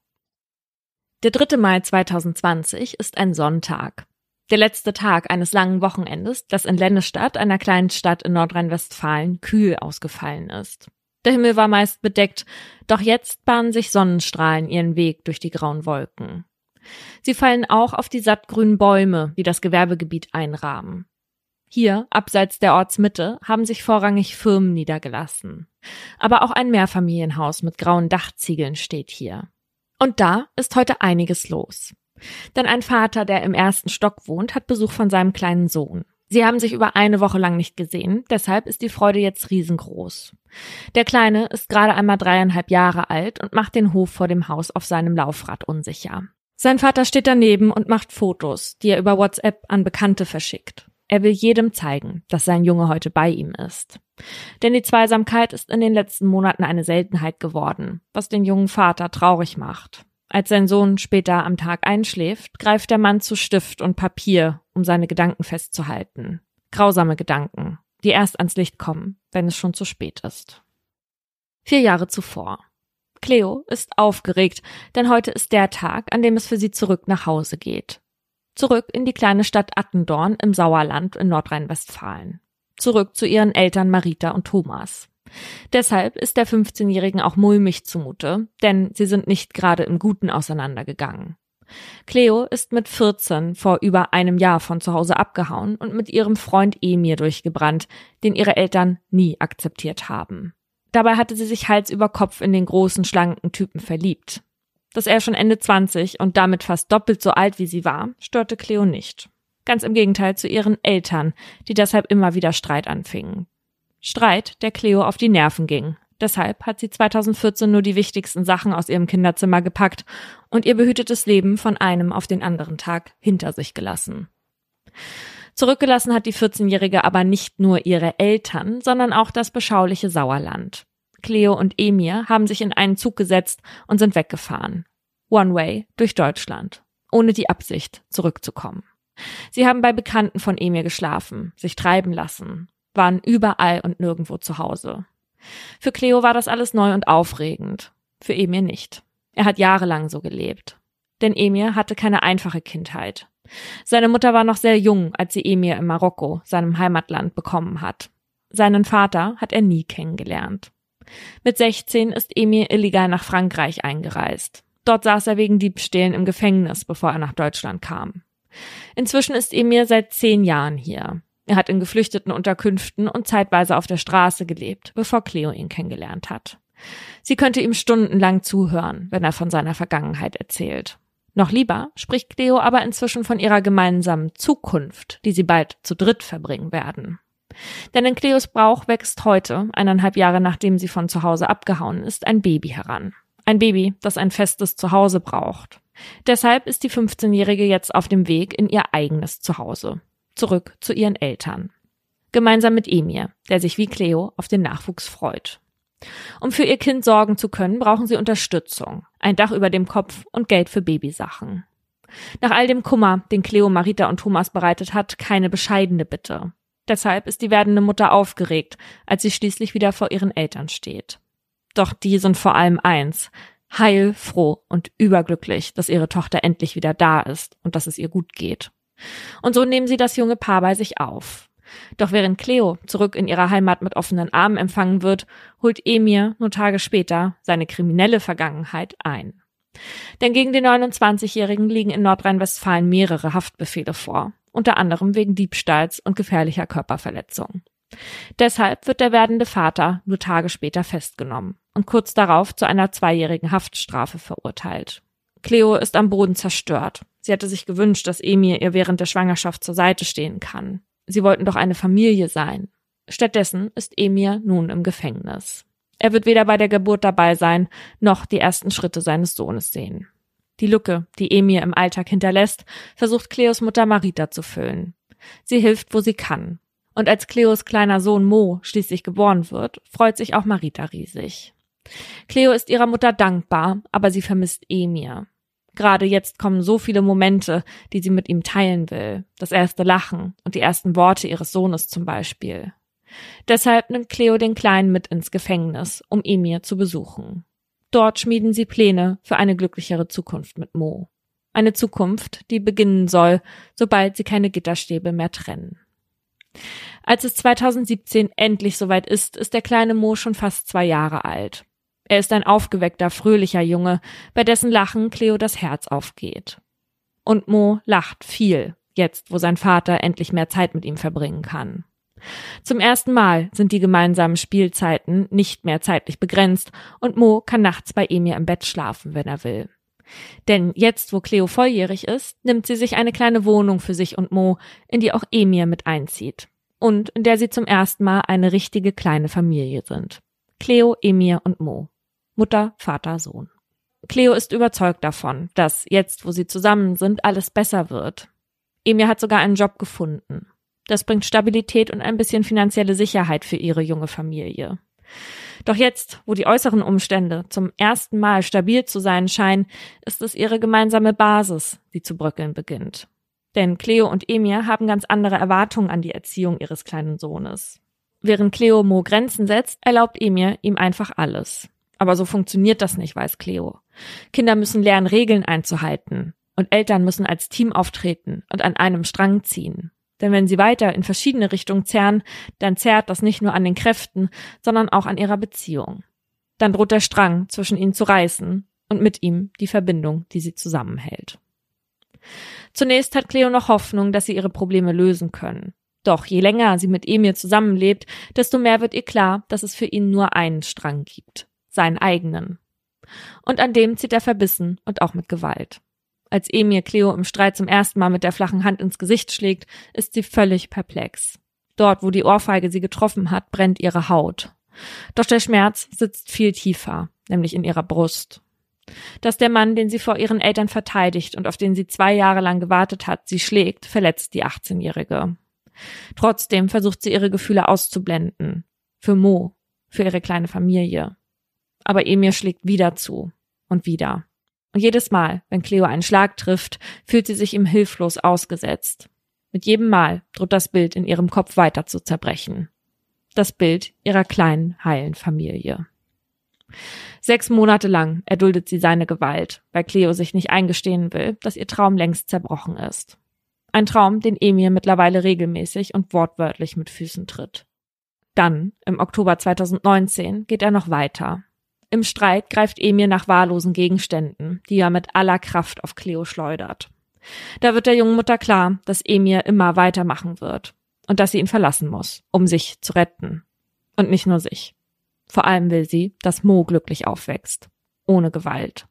A: Der 3. Mai 2020 ist ein Sonntag. Der letzte Tag eines langen Wochenendes, das in Lennestadt, einer kleinen Stadt in Nordrhein-Westfalen, kühl ausgefallen ist. Der Himmel war meist bedeckt, doch jetzt bahnen sich Sonnenstrahlen ihren Weg durch die grauen Wolken. Sie fallen auch auf die sattgrünen Bäume, die das Gewerbegebiet einrahmen. Hier, abseits der Ortsmitte, haben sich vorrangig Firmen niedergelassen. Aber auch ein Mehrfamilienhaus mit grauen Dachziegeln steht hier. Und da ist heute einiges los. Denn ein Vater, der im 1. Stock wohnt, hat Besuch von seinem kleinen Sohn. Sie haben sich über eine Woche lang nicht gesehen, deshalb ist die Freude jetzt riesengroß. Der Kleine ist gerade einmal 3,5 Jahre alt und macht den Hof vor dem Haus auf seinem Laufrad unsicher. Sein Vater steht daneben und macht Fotos, die er über WhatsApp an Bekannte verschickt. Er will jedem zeigen, dass sein Junge heute bei ihm ist. Denn die Zweisamkeit ist in den letzten Monaten eine Seltenheit geworden, was den jungen Vater traurig macht. Als sein Sohn später am Tag einschläft, greift der Mann zu Stift und Papier, um seine Gedanken festzuhalten. Grausame Gedanken, die erst ans Licht kommen, wenn es schon zu spät ist. 4 Jahre zuvor. Cleo ist aufgeregt, denn heute ist der Tag, an dem es für sie zurück nach Hause geht. Zurück in die kleine Stadt Attendorn im Sauerland in Nordrhein-Westfalen. Zurück zu ihren Eltern Marita und Thomas. Deshalb ist der 15-Jährigen auch mulmig zumute, denn sie sind nicht gerade im Guten auseinandergegangen. Cleo ist mit 14 vor über einem Jahr von zu Hause abgehauen und mit ihrem Freund Emir durchgebrannt, den ihre Eltern nie akzeptiert haben. Dabei hatte sie sich Hals über Kopf in den großen, schlanken Typen verliebt. Dass er schon Ende 20 und damit fast doppelt so alt wie sie war, störte Cleo nicht. Ganz im Gegenteil zu ihren Eltern, die deshalb immer wieder Streit anfingen. Streit, der Cleo auf die Nerven ging. Deshalb hat sie 2014 nur die wichtigsten Sachen aus ihrem Kinderzimmer gepackt und ihr behütetes Leben von einem auf den anderen Tag hinter sich gelassen. Zurückgelassen hat die 14-Jährige aber nicht nur ihre Eltern, sondern auch das beschauliche Sauerland. Cleo und Emir haben sich in einen Zug gesetzt und sind weggefahren. One way durch Deutschland, ohne die Absicht, zurückzukommen. Sie haben bei Bekannten von Emir geschlafen, sich treiben lassen, waren überall und nirgendwo zu Hause. Für Cleo war das alles neu und aufregend, für Emir nicht. Er hat jahrelang so gelebt. Denn Emir hatte keine einfache Kindheit. Seine Mutter war noch sehr jung, als sie Emir in Marokko, seinem Heimatland, bekommen hat. Seinen Vater hat er nie kennengelernt. Mit 16 ist Emir illegal nach Frankreich eingereist. Dort saß er wegen Diebstählen im Gefängnis, bevor er nach Deutschland kam. Inzwischen ist Emir seit 10 Jahren hier. Er hat in geflüchteten Unterkünften und zeitweise auf der Straße gelebt, bevor Cleo ihn kennengelernt hat. Sie könnte ihm stundenlang zuhören, wenn er von seiner Vergangenheit erzählt. Noch lieber spricht Cleo aber inzwischen von ihrer gemeinsamen Zukunft, die sie bald zu dritt verbringen werden. Denn in Cleos Bauch wächst heute, 1,5 Jahre nachdem sie von zu Hause abgehauen ist, ein Baby heran. Ein Baby, das ein festes Zuhause braucht. Deshalb ist die 15-Jährige jetzt auf dem Weg in ihr eigenes Zuhause. Zurück zu ihren Eltern. Gemeinsam mit Emir, der sich wie Cleo auf den Nachwuchs freut. Um für ihr Kind sorgen zu können, brauchen sie Unterstützung, ein Dach über dem Kopf und Geld für Babysachen. Nach all dem Kummer, den Cleo, Marita und Thomas bereitet hat, keine bescheidene Bitte. Deshalb ist die werdende Mutter aufgeregt, als sie schließlich wieder vor ihren Eltern steht. Doch die sind vor allem eins: heilfroh und überglücklich, dass ihre Tochter endlich wieder da ist und dass es ihr gut geht. Und so nehmen sie das junge Paar bei sich auf. Doch während Cleo zurück in ihrer Heimat mit offenen Armen empfangen wird, holt Emir nur Tage später seine kriminelle Vergangenheit ein. Denn gegen den 29-Jährigen liegen in Nordrhein-Westfalen mehrere Haftbefehle vor, unter anderem wegen Diebstahls und gefährlicher Körperverletzung. Deshalb wird der werdende Vater nur Tage später festgenommen und kurz darauf zu einer 2-jährigen Haftstrafe verurteilt. Cleo ist am Boden zerstört. Sie hatte sich gewünscht, dass Emir ihr während der Schwangerschaft zur Seite stehen kann. Sie wollten doch eine Familie sein. Stattdessen ist Emir nun im Gefängnis. Er wird weder bei der Geburt dabei sein, noch die ersten Schritte seines Sohnes sehen. Die Lücke, die Emir im Alltag hinterlässt, versucht Cleos Mutter Marita zu füllen. Sie hilft, wo sie kann. Und als Cleos kleiner Sohn Mo schließlich geboren wird, freut sich auch Marita riesig. Cleo ist ihrer Mutter dankbar, aber sie vermisst Emir. Gerade jetzt kommen so viele Momente, die sie mit ihm teilen will. Das erste Lachen und die ersten Worte ihres Sohnes zum Beispiel. Deshalb nimmt Cleo den Kleinen mit ins Gefängnis, um Emir zu besuchen. Dort schmieden sie Pläne für eine glücklichere Zukunft mit Mo. Eine Zukunft, die beginnen soll, sobald sie keine Gitterstäbe mehr trennen. Als es 2017 endlich soweit ist, ist der kleine Mo schon fast 2 Jahre alt. Er ist ein aufgeweckter, fröhlicher Junge, bei dessen Lachen Cleo das Herz aufgeht. Und Mo lacht viel, jetzt wo sein Vater endlich mehr Zeit mit ihm verbringen kann. Zum ersten Mal sind die gemeinsamen Spielzeiten nicht mehr zeitlich begrenzt und Mo kann nachts bei Emir im Bett schlafen, wenn er will. Denn jetzt, wo Cleo volljährig ist, nimmt sie sich eine kleine Wohnung für sich und Mo, in die auch Emir mit einzieht. Und in der sie zum ersten Mal eine richtige kleine Familie sind. Cleo, Emir und Mo. Mutter, Vater, Sohn. Cleo ist überzeugt davon, dass jetzt, wo sie zusammen sind, alles besser wird. Emir hat sogar einen Job gefunden. Das bringt Stabilität und ein bisschen finanzielle Sicherheit für ihre junge Familie. Doch jetzt, wo die äußeren Umstände zum ersten Mal stabil zu sein scheinen, ist es ihre gemeinsame Basis, die zu bröckeln beginnt. Denn Cleo und Emir haben ganz andere Erwartungen an die Erziehung ihres kleinen Sohnes. Während Cleo Mo Grenzen setzt, erlaubt Emir ihm einfach alles. Aber so funktioniert das nicht, weiß Cleo. Kinder müssen lernen, Regeln einzuhalten. Und Eltern müssen als Team auftreten und an einem Strang ziehen. Denn wenn sie weiter in verschiedene Richtungen zerren, dann zerrt das nicht nur an den Kräften, sondern auch an ihrer Beziehung. Dann droht der Strang zwischen ihnen zu reißen und mit ihm die Verbindung, die sie zusammenhält. Zunächst hat Cleo noch Hoffnung, dass sie ihre Probleme lösen können. Doch je länger sie mit Emil zusammenlebt, desto mehr wird ihr klar, dass es für ihn nur einen Strang gibt, seinen eigenen. Und an dem zieht er verbissen und auch mit Gewalt. Als Emil Cleo im Streit zum ersten Mal mit der flachen Hand ins Gesicht schlägt, ist sie völlig perplex. Dort, wo die Ohrfeige sie getroffen hat, brennt ihre Haut. Doch der Schmerz sitzt viel tiefer, nämlich in ihrer Brust. Dass der Mann, den sie vor ihren Eltern verteidigt und auf den sie 2 Jahre lang gewartet hat, sie schlägt, verletzt die 18-Jährige. Trotzdem versucht sie ihre Gefühle auszublenden. Für Mo, für ihre kleine Familie. Aber Emil schlägt wieder zu und wieder. Und jedes Mal, wenn Cleo einen Schlag trifft, fühlt sie sich ihm hilflos ausgesetzt. Mit jedem Mal droht das Bild in ihrem Kopf weiter zu zerbrechen. Das Bild ihrer kleinen, heilen Familie. 6 Monate lang erduldet sie seine Gewalt, weil Cleo sich nicht eingestehen will, dass ihr Traum längst zerbrochen ist. Ein Traum, den Emil mittlerweile regelmäßig und wortwörtlich mit Füßen tritt. Dann, im Oktober 2019, geht er noch weiter. Im Streit greift Emil nach wahllosen Gegenständen, die er mit aller Kraft auf Cleo schleudert. Da wird der jungen Mutter klar, dass Emil immer weitermachen wird und dass sie ihn verlassen muss, um sich zu retten. Und nicht nur sich. Vor allem will sie, dass Mo glücklich aufwächst. Ohne Gewalt.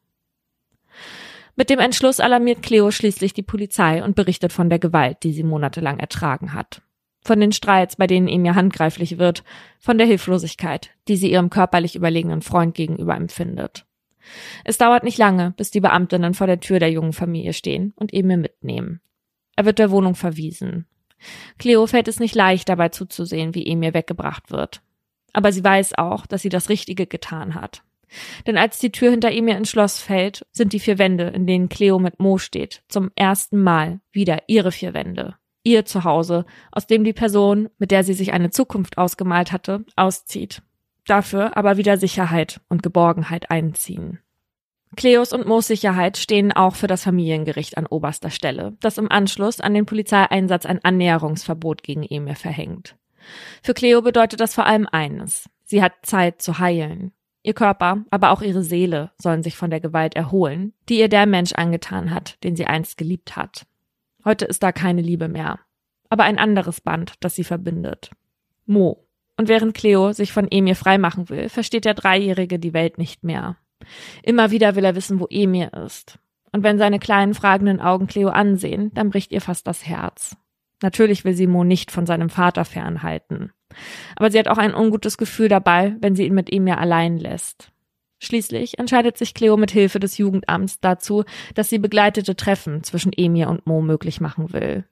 A: Mit dem Entschluss alarmiert Cleo schließlich die Polizei und berichtet von der Gewalt, die sie monatelang ertragen hat. Von den Streits, bei denen Emil handgreiflich wird, von der Hilflosigkeit, die sie ihrem körperlich überlegenen Freund gegenüber empfindet. Es dauert nicht lange, bis die Beamtinnen vor der Tür der jungen Familie stehen und Emil mitnehmen. Er wird der Wohnung verwiesen. Cleo fällt es nicht leicht, dabei zuzusehen, wie Emil weggebracht wird. Aber sie weiß auch, dass sie das Richtige getan hat. Denn als die Tür hinter Emil ins Schloss fällt, sind die 4 Wände, in denen Cleo mit Mo steht, zum ersten Mal wieder ihre 4 Wände. Ihr Zuhause, aus dem die Person, mit der sie sich eine Zukunft ausgemalt hatte, auszieht. Dafür aber wieder Sicherheit und Geborgenheit einziehen. Cleos und Mos Sicherheit stehen auch für das Familiengericht an oberster Stelle, das im Anschluss an den Polizeieinsatz ein Annäherungsverbot gegen Emil verhängt. Für Cleo bedeutet das vor allem eines: Sie hat Zeit zu heilen. Ihr Körper, aber auch ihre Seele sollen sich von der Gewalt erholen, die ihr der Mensch angetan hat, den sie einst geliebt hat. Heute ist da keine Liebe mehr, aber ein anderes Band, das sie verbindet. Mo. Und während Cleo sich von Emil freimachen will, versteht der 3-Jährige die Welt nicht mehr. Immer wieder will er wissen, wo Emil ist. Und wenn seine kleinen fragenden Augen Cleo ansehen, dann bricht ihr fast das Herz. Natürlich will sie Mo nicht von seinem Vater fernhalten. Aber sie hat auch ein ungutes Gefühl dabei, wenn sie ihn mit Emil allein lässt. Schließlich entscheidet sich Cleo mit Hilfe des Jugendamts dazu, dass sie begleitete Treffen zwischen Emil und Mo möglich machen will.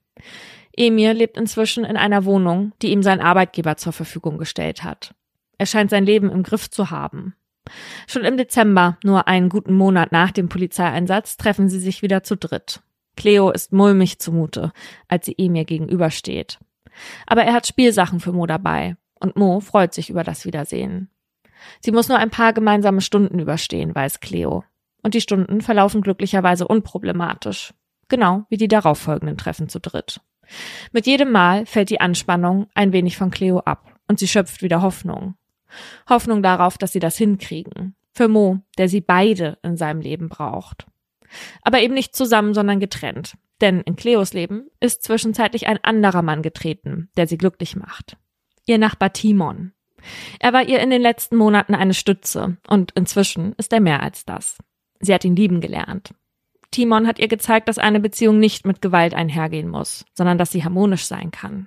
A: Emil lebt inzwischen in einer Wohnung, die ihm sein Arbeitgeber zur Verfügung gestellt hat. Er scheint sein Leben im Griff zu haben. Schon im Dezember, nur einen guten Monat nach dem Polizeieinsatz, treffen sie sich wieder zu dritt. Cleo ist mulmig zumute, als sie Emil gegenübersteht. Aber er hat Spielsachen für Mo dabei und Mo freut sich über das Wiedersehen. Sie muss nur ein paar gemeinsame Stunden überstehen, weiß Cleo. Und die Stunden verlaufen glücklicherweise unproblematisch. Genau wie die darauffolgenden Treffen zu dritt. Mit jedem Mal fällt die Anspannung ein wenig von Cleo ab und sie schöpft wieder Hoffnung. Hoffnung darauf, dass sie das hinkriegen. Für Mo, der sie beide in seinem Leben braucht. Aber eben nicht zusammen, sondern getrennt. Denn in Cleos Leben ist zwischenzeitlich ein anderer Mann getreten, der sie glücklich macht. Ihr Nachbar Timon. Er war ihr in den letzten Monaten eine Stütze und inzwischen ist er mehr als das. Sie hat ihn lieben gelernt. Timon hat ihr gezeigt, dass eine Beziehung nicht mit Gewalt einhergehen muss, sondern dass sie harmonisch sein kann.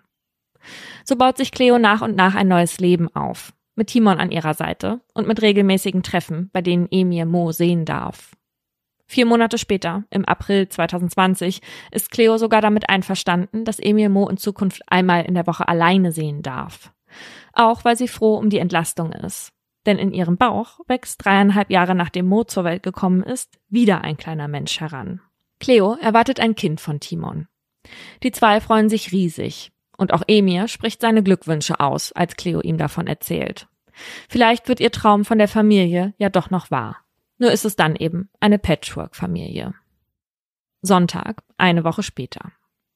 A: So baut sich Cleo nach und nach ein neues Leben auf, mit Timon an ihrer Seite und mit regelmäßigen Treffen, bei denen Emil Mo sehen darf. 4 Monate später, im April 2020, ist Cleo sogar damit einverstanden, dass Emil Mo in Zukunft einmal in der Woche alleine sehen darf. Auch weil sie froh um die Entlastung ist. Denn in ihrem Bauch wächst 3,5 Jahre nachdem Mo zur Welt gekommen ist, wieder ein kleiner Mensch heran. Cleo erwartet ein Kind von Timon. Die 2 freuen sich riesig. Und auch Emil spricht seine Glückwünsche aus, als Cleo ihm davon erzählt. Vielleicht wird ihr Traum von der Familie ja doch noch wahr. Nur ist es dann eben eine Patchwork-Familie. Sonntag, eine Woche später.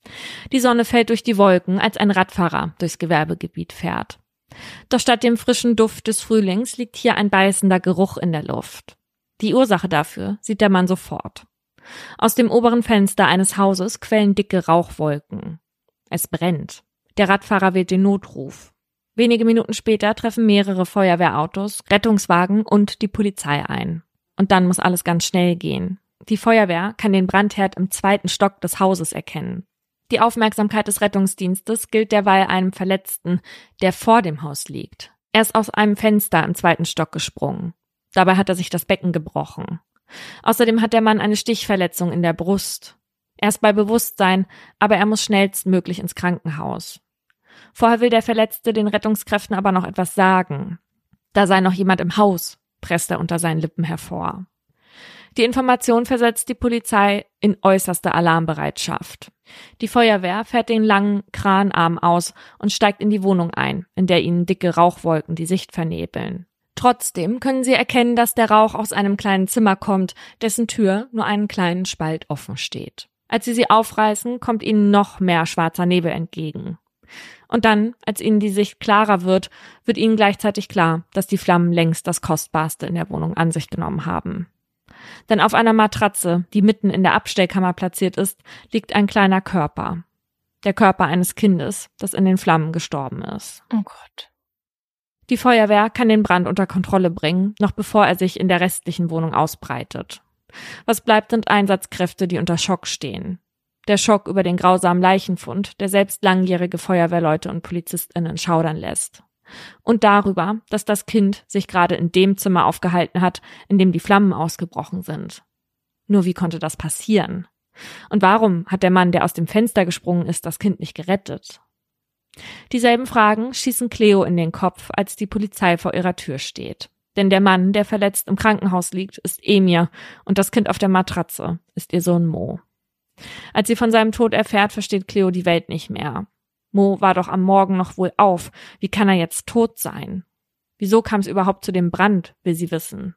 A: Die Sonne fällt durch die Wolken, als ein Radfahrer durchs Gewerbegebiet fährt. Doch statt dem frischen Duft des Frühlings liegt hier ein beißender Geruch in der Luft. Die Ursache dafür sieht der Mann sofort. Aus dem oberen Fenster eines Hauses quellen dicke Rauchwolken. Es brennt. Der Radfahrer wählt den Notruf. Wenige Minuten später treffen mehrere Feuerwehrautos, Rettungswagen und die Polizei ein. Und dann muss alles ganz schnell gehen. Die Feuerwehr kann den Brandherd im 2. Stock des Hauses erkennen. Die Aufmerksamkeit des Rettungsdienstes gilt derweil einem Verletzten, der vor dem Haus liegt. Er ist aus einem Fenster im 2. Stock gesprungen. Dabei hat er sich das Becken gebrochen. Außerdem hat der Mann eine Stichverletzung in der Brust. Er ist bei Bewusstsein, aber er muss schnellstmöglich ins Krankenhaus. Vorher will der Verletzte den Rettungskräften aber noch etwas sagen. Da sei noch jemand im Haus, presst er unter seinen Lippen hervor. Die Information versetzt die Polizei in äußerste Alarmbereitschaft. Die Feuerwehr fährt den langen Kranarm aus und steigt in die Wohnung ein, in der ihnen dicke Rauchwolken die Sicht vernebeln. Trotzdem können sie erkennen, dass der Rauch aus einem kleinen Zimmer kommt, dessen Tür nur einen kleinen Spalt offen steht. Als sie aufreißen, kommt ihnen noch mehr schwarzer Nebel entgegen. Und dann, als ihnen die Sicht klarer wird ihnen gleichzeitig klar, dass die Flammen längst das Kostbarste in der Wohnung an sich genommen haben. Denn auf einer Matratze, die mitten in der Abstellkammer platziert ist, liegt ein kleiner Körper. Der Körper eines Kindes, das in den Flammen gestorben ist.
B: Oh Gott.
A: Die Feuerwehr kann den Brand unter Kontrolle bringen, noch bevor er sich in der restlichen Wohnung ausbreitet. Was bleibt, sind Einsatzkräfte, die unter Schock stehen. Der Schock über den grausamen Leichenfund, der selbst langjährige Feuerwehrleute und PolizistInnen schaudern lässt. Und darüber, dass das Kind sich gerade in dem Zimmer aufgehalten hat, in dem die Flammen ausgebrochen sind. Nur wie konnte das passieren? Und warum hat der Mann, der aus dem Fenster gesprungen ist, das Kind nicht gerettet? Dieselben Fragen schießen Cleo in den Kopf, als die Polizei vor ihrer Tür steht. Denn der Mann, der verletzt im Krankenhaus liegt, ist Emir und das Kind auf der Matratze ist ihr Sohn Mo. Als sie von seinem Tod erfährt, versteht Cleo die Welt nicht mehr. Mo war doch am Morgen noch wohl auf. Wie kann er jetzt tot sein? Wieso kam es überhaupt zu dem Brand, will sie wissen.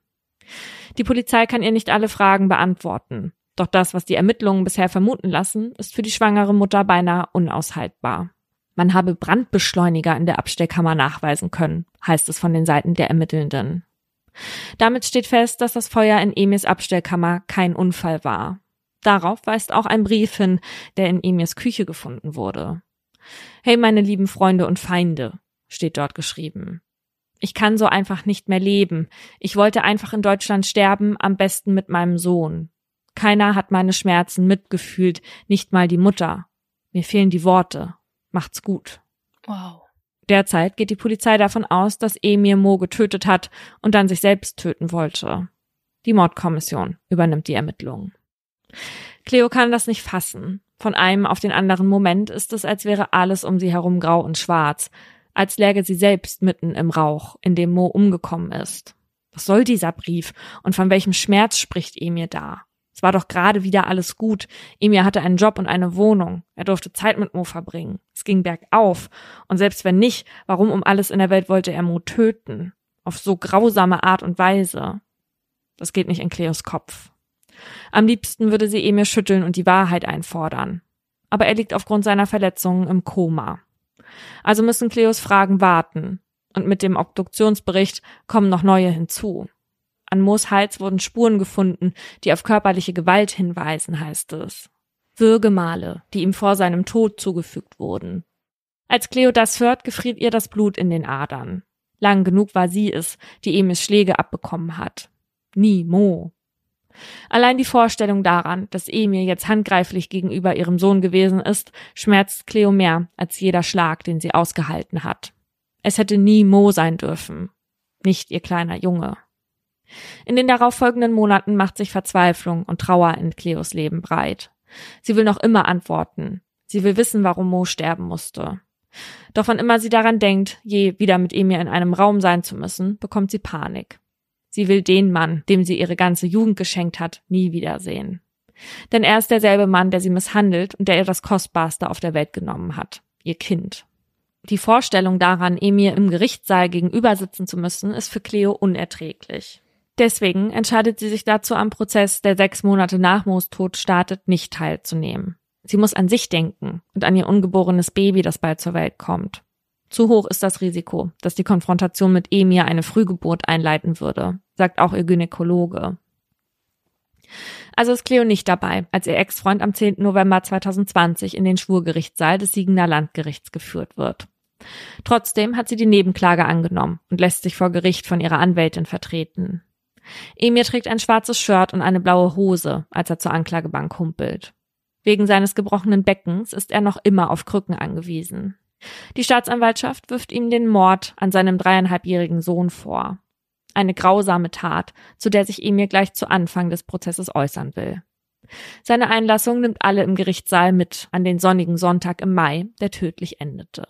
A: Die Polizei kann ihr nicht alle Fragen beantworten. Doch das, was die Ermittlungen bisher vermuten lassen, ist für die schwangere Mutter beinahe unaushaltbar. Man habe Brandbeschleuniger in der Abstellkammer nachweisen können, heißt es von den Seiten der Ermittelnden. Damit steht fest, dass das Feuer in Emirs Abstellkammer kein Unfall war. Darauf weist auch ein Brief hin, der in Emirs Küche gefunden wurde. Hey, meine lieben Freunde und Feinde, steht dort geschrieben. Ich kann so einfach nicht mehr leben. Ich wollte einfach in Deutschland sterben, am besten mit meinem Sohn. Keiner hat meine Schmerzen mitgefühlt, nicht mal die Mutter. Mir fehlen die Worte. Macht's gut.
B: Wow.
A: Derzeit geht die Polizei davon aus, dass Emir Mo getötet hat und dann sich selbst töten wollte. Die Mordkommission übernimmt die Ermittlungen. Cleo kann das nicht fassen. Von einem auf den anderen Moment ist es, als wäre alles um sie herum grau und schwarz, als läge sie selbst mitten im Rauch, in dem Mo umgekommen ist. Was soll dieser Brief und von welchem Schmerz spricht Emir da? Es war doch gerade wieder alles gut. Emir hatte einen Job und eine Wohnung. Er durfte Zeit mit Mo verbringen. Es ging bergauf. Und selbst wenn nicht, warum um alles in der Welt wollte er Mo töten? Auf so grausame Art und Weise. Das geht nicht in Cleos Kopf. Am liebsten würde sie Emir schütteln und die Wahrheit einfordern. Aber er liegt aufgrund seiner Verletzungen im Koma. Also müssen Cleos Fragen warten. Und mit dem Obduktionsbericht kommen noch neue hinzu. An Mos Hals wurden Spuren gefunden, die auf körperliche Gewalt hinweisen, heißt es. Würgemale, die ihm vor seinem Tod zugefügt wurden. Als Cleo das hört, gefriert ihr das Blut in den Adern. Lang genug war sie es, die Emirs Schläge abbekommen hat. Nie Mo. Allein die Vorstellung daran, dass Emir jetzt handgreiflich gegenüber ihrem Sohn gewesen ist, schmerzt Cleo mehr als jeder Schlag, den sie ausgehalten hat. Es hätte nie Mo sein dürfen. Nicht ihr kleiner Junge. In den darauffolgenden Monaten macht sich Verzweiflung und Trauer in Cleos Leben breit. Sie will noch immer antworten. Sie will wissen, warum Mo sterben musste. Doch wann immer sie daran denkt, je wieder mit Emir in einem Raum sein zu müssen, bekommt sie Panik. Sie will den Mann, dem sie ihre ganze Jugend geschenkt hat, nie wiedersehen. Denn er ist derselbe Mann, der sie misshandelt und der ihr das Kostbarste auf der Welt genommen hat, ihr Kind. Die Vorstellung daran, Emir im Gerichtssaal gegenüber sitzen zu müssen, ist für Cleo unerträglich. Deswegen entscheidet sie sich dazu, am Prozess, der 6 Monate nach Mos Tod startet, nicht teilzunehmen. Sie muss an sich denken und an ihr ungeborenes Baby, das bald zur Welt kommt. Zu hoch ist das Risiko, dass die Konfrontation mit Emir eine Frühgeburt einleiten würde, sagt auch ihr Gynäkologe. Also ist Cleo nicht dabei, als ihr Ex-Freund am 10. November 2020 in den Schwurgerichtssaal des Siegener Landgerichts geführt wird. Trotzdem hat sie die Nebenklage angenommen und lässt sich vor Gericht von ihrer Anwältin vertreten. Emir trägt ein schwarzes Shirt und eine blaue Hose, als er zur Anklagebank humpelt. Wegen seines gebrochenen Beckens ist er noch immer auf Krücken angewiesen. Die Staatsanwaltschaft wirft ihm den Mord an seinem 3,5-jährigen Sohn vor. Eine grausame Tat, zu der sich Emir gleich zu Anfang des Prozesses äußern will. Seine Einlassung nimmt alle im Gerichtssaal mit an den sonnigen Sonntag im Mai, der tödlich endete.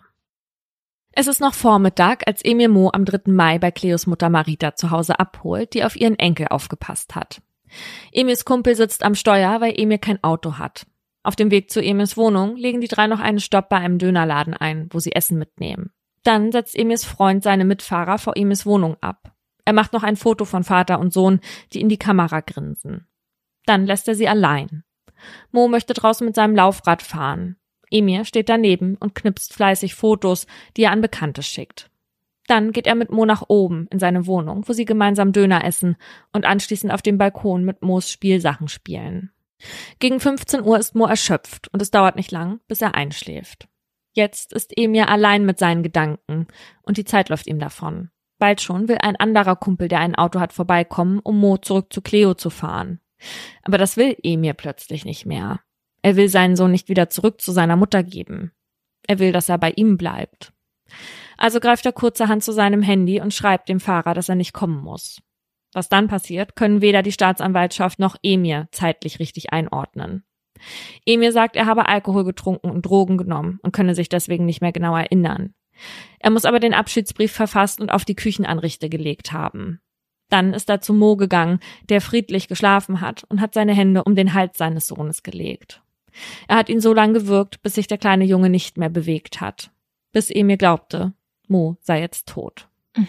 A: Es ist noch Vormittag, als Emir Mo am 3. Mai bei Cleos Mutter Marita zu Hause abholt, die auf ihren Enkel aufgepasst hat. Emirs Kumpel sitzt am Steuer, weil Emir kein Auto hat. Auf dem Weg zu Emirs Wohnung legen die drei noch einen Stopp bei einem Dönerladen ein, wo sie Essen mitnehmen. Dann setzt Emirs Freund seine Mitfahrer vor Emirs Wohnung ab. Er macht noch ein Foto von Vater und Sohn, die in die Kamera grinsen. Dann lässt er sie allein. Mo möchte draußen mit seinem Laufrad fahren. Emir steht daneben und knipst fleißig Fotos, die er an Bekannte schickt. Dann geht er mit Mo nach oben in seine Wohnung, wo sie gemeinsam Döner essen und anschließend auf dem Balkon mit Mos Spielsachen spielen. Gegen 15 Uhr ist Mo erschöpft und es dauert nicht lang, bis er einschläft. Jetzt ist Emir allein mit seinen Gedanken und die Zeit läuft ihm davon. Bald schon will ein anderer Kumpel, der ein Auto hat, vorbeikommen, um Mo zurück zu Cleo zu fahren. Aber das will Emir plötzlich nicht mehr. Er will seinen Sohn nicht wieder zurück zu seiner Mutter geben. Er will, dass er bei ihm bleibt. Also greift er kurzerhand zu seinem Handy und schreibt dem Fahrer, dass er nicht kommen muss. Was dann passiert, können weder die Staatsanwaltschaft noch Emir zeitlich richtig einordnen. Emir sagt, er habe Alkohol getrunken und Drogen genommen und könne sich deswegen nicht mehr genau erinnern. Er muss aber den Abschiedsbrief verfasst und auf die Küchenanrichte gelegt haben. Dann ist er zu Mo gegangen, der friedlich geschlafen hat, und hat seine Hände um den Hals seines Sohnes gelegt. Er hat ihn so lange gewürgt, bis sich der kleine Junge nicht mehr bewegt hat. Bis Emir glaubte, Mo sei jetzt tot.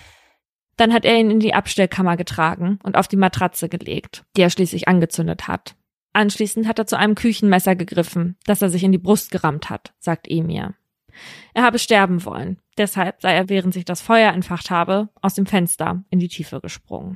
A: Dann hat er ihn in die Abstellkammer getragen und auf die Matratze gelegt, die er schließlich angezündet hat. Anschließend hat er zu einem Küchenmesser gegriffen, das er sich in die Brust gerammt hat, sagt Emir. Er habe sterben wollen, deshalb sei er, während sich das Feuer entfacht habe, aus dem Fenster in die Tiefe gesprungen.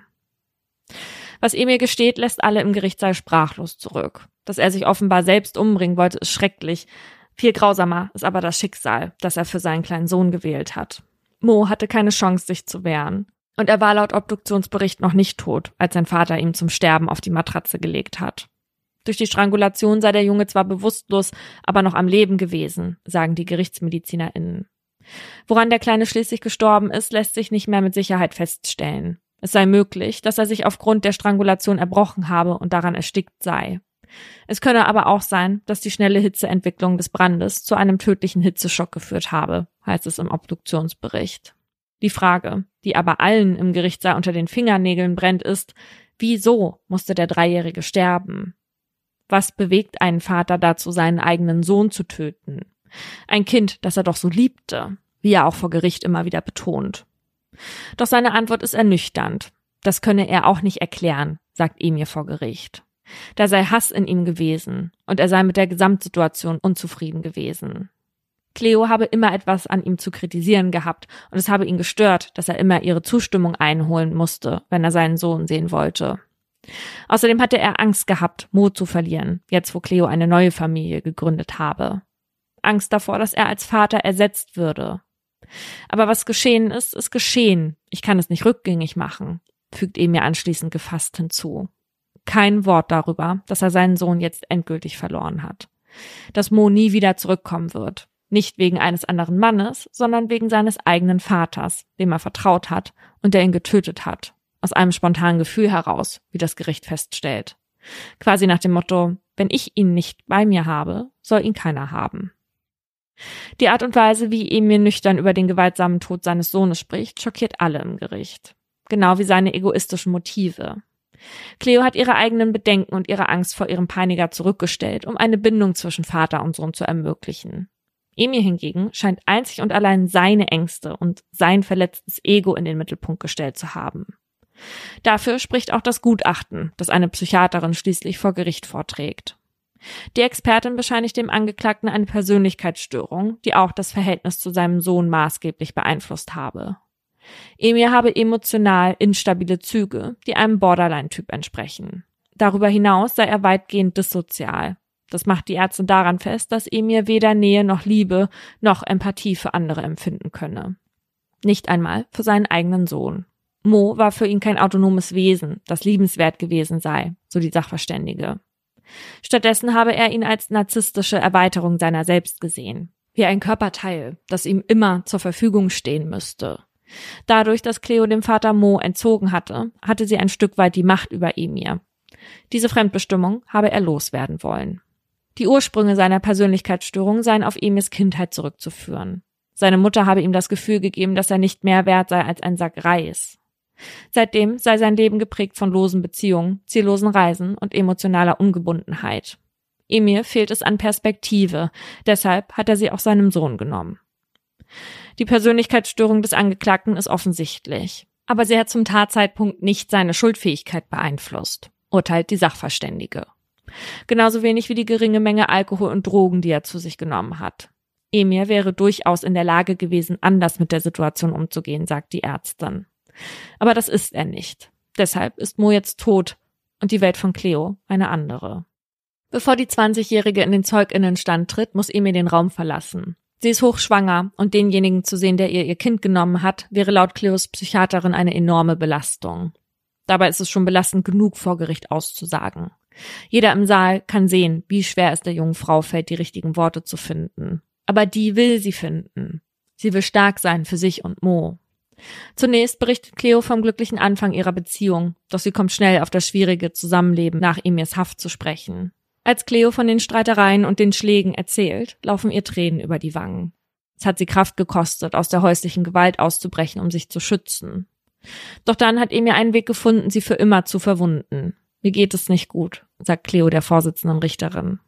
A: Was Emir gesteht, lässt alle im Gerichtssaal sprachlos zurück. Dass er sich offenbar selbst umbringen wollte, ist schrecklich. Viel grausamer ist aber das Schicksal, das er für seinen kleinen Sohn gewählt hat. Mo hatte keine Chance, sich zu wehren. Und er war laut Obduktionsbericht noch nicht tot, als sein Vater ihn zum Sterben auf die Matratze gelegt hat. Durch die Strangulation sei der Junge zwar bewusstlos, aber noch am Leben gewesen, sagen die GerichtsmedizinerInnen. Woran der Kleine schließlich gestorben ist, lässt sich nicht mehr mit Sicherheit feststellen. Es sei möglich, dass er sich aufgrund der Strangulation erbrochen habe und daran erstickt sei. Es könne aber auch sein, dass die schnelle Hitzeentwicklung des Brandes zu einem tödlichen Hitzeschock geführt habe, heißt es im Obduktionsbericht. Die Frage, die aber allen im Gerichtssaal unter den Fingernägeln brennt, ist, wieso musste der Dreijährige sterben? Was bewegt einen Vater dazu, seinen eigenen Sohn zu töten? Ein Kind, das er doch so liebte, wie er auch vor Gericht immer wieder betont. Doch seine Antwort ist ernüchternd. Das könne er auch nicht erklären, sagt Emir vor Gericht. Da sei Hass in ihm gewesen und er sei mit der Gesamtsituation unzufrieden gewesen. Cleo habe immer etwas an ihm zu kritisieren gehabt und es habe ihn gestört, dass er immer ihre Zustimmung einholen musste, wenn er seinen Sohn sehen wollte. Außerdem hatte er Angst gehabt, Mo zu verlieren, jetzt wo Cleo eine neue Familie gegründet habe. Angst davor, dass er als Vater ersetzt würde. Aber was geschehen ist, ist geschehen. Ich kann es nicht rückgängig machen, fügt Emir anschließend gefasst hinzu. Kein Wort darüber, dass er seinen Sohn jetzt endgültig verloren hat. Dass Mo nie wieder zurückkommen wird. Nicht wegen eines anderen Mannes, sondern wegen seines eigenen Vaters, dem er vertraut hat und der ihn getötet hat. Aus einem spontanen Gefühl heraus, wie das Gericht feststellt. Quasi nach dem Motto, wenn ich ihn nicht bei mir habe, soll ihn keiner haben. Die Art und Weise, wie Emir nüchtern über den gewaltsamen Tod seines Sohnes spricht, schockiert alle im Gericht. Genau wie seine egoistischen Motive. Cleo hat ihre eigenen Bedenken und ihre Angst vor ihrem Peiniger zurückgestellt, um eine Bindung zwischen Vater und Sohn zu ermöglichen. Emir hingegen scheint einzig und allein seine Ängste und sein verletztes Ego in den Mittelpunkt gestellt zu haben. Dafür spricht auch das Gutachten, das eine Psychiaterin schließlich vor Gericht vorträgt. Die Expertin bescheinigt dem Angeklagten eine Persönlichkeitsstörung, die auch das Verhältnis zu seinem Sohn maßgeblich beeinflusst habe. Emir habe emotional instabile Züge, die einem Borderline-Typ entsprechen. Darüber hinaus sei er weitgehend dissozial. Das macht die Ärztin daran fest, dass Emir weder Nähe noch Liebe noch Empathie für andere empfinden könne. Nicht einmal für seinen eigenen Sohn. Mo war für ihn kein autonomes Wesen, das liebenswert gewesen sei, so die Sachverständige. Stattdessen habe er ihn als narzisstische Erweiterung seiner selbst gesehen, wie ein Körperteil, das ihm immer zur Verfügung stehen müsste. Dadurch, dass Cleo dem Vater Mo entzogen hatte, hatte sie ein Stück weit die Macht über Emir. Diese Fremdbestimmung habe er loswerden wollen. Die Ursprünge seiner Persönlichkeitsstörung seien auf Emirs Kindheit zurückzuführen. Seine Mutter habe ihm das Gefühl gegeben, dass er nicht mehr wert sei als ein Sack Reis. Seitdem sei sein Leben geprägt von losen Beziehungen, ziellosen Reisen und emotionaler Ungebundenheit. Emir fehlt es an Perspektive, deshalb hat er sie auch seinem Sohn genommen. Die Persönlichkeitsstörung des Angeklagten ist offensichtlich, aber sie hat zum Tatzeitpunkt nicht seine Schuldfähigkeit beeinflusst, urteilt die Sachverständige. Genauso wenig wie die geringe Menge Alkohol und Drogen, die er zu sich genommen hat. Emir wäre durchaus in der Lage gewesen, anders mit der Situation umzugehen, sagt die Ärztin. Aber das ist er nicht. Deshalb ist Mo jetzt tot und die Welt von Cleo eine andere. Bevor die 20-Jährige in den ZeugInnenstand tritt, muss Emir den Raum verlassen. Sie ist hochschwanger und denjenigen zu sehen, der ihr Kind genommen hat, wäre laut Cleos Psychiaterin eine enorme Belastung. Dabei ist es schon belastend genug, vor Gericht auszusagen. Jeder im Saal kann sehen, wie schwer es der jungen Frau fällt, die richtigen Worte zu finden. Aber die will sie finden. Sie will stark sein für sich und Mo. Zunächst berichtet Cleo vom glücklichen Anfang ihrer Beziehung, doch sie kommt schnell auf das schwierige Zusammenleben nach Emirs Haft zu sprechen. Als Cleo von den Streitereien und den Schlägen erzählt, laufen ihr Tränen über die Wangen. Es hat sie Kraft gekostet, aus der häuslichen Gewalt auszubrechen, um sich zu schützen. Doch dann hat Emir einen Weg gefunden, sie für immer zu verwunden. Mir geht es nicht gut, sagt Cleo der Vorsitzenden Richterin.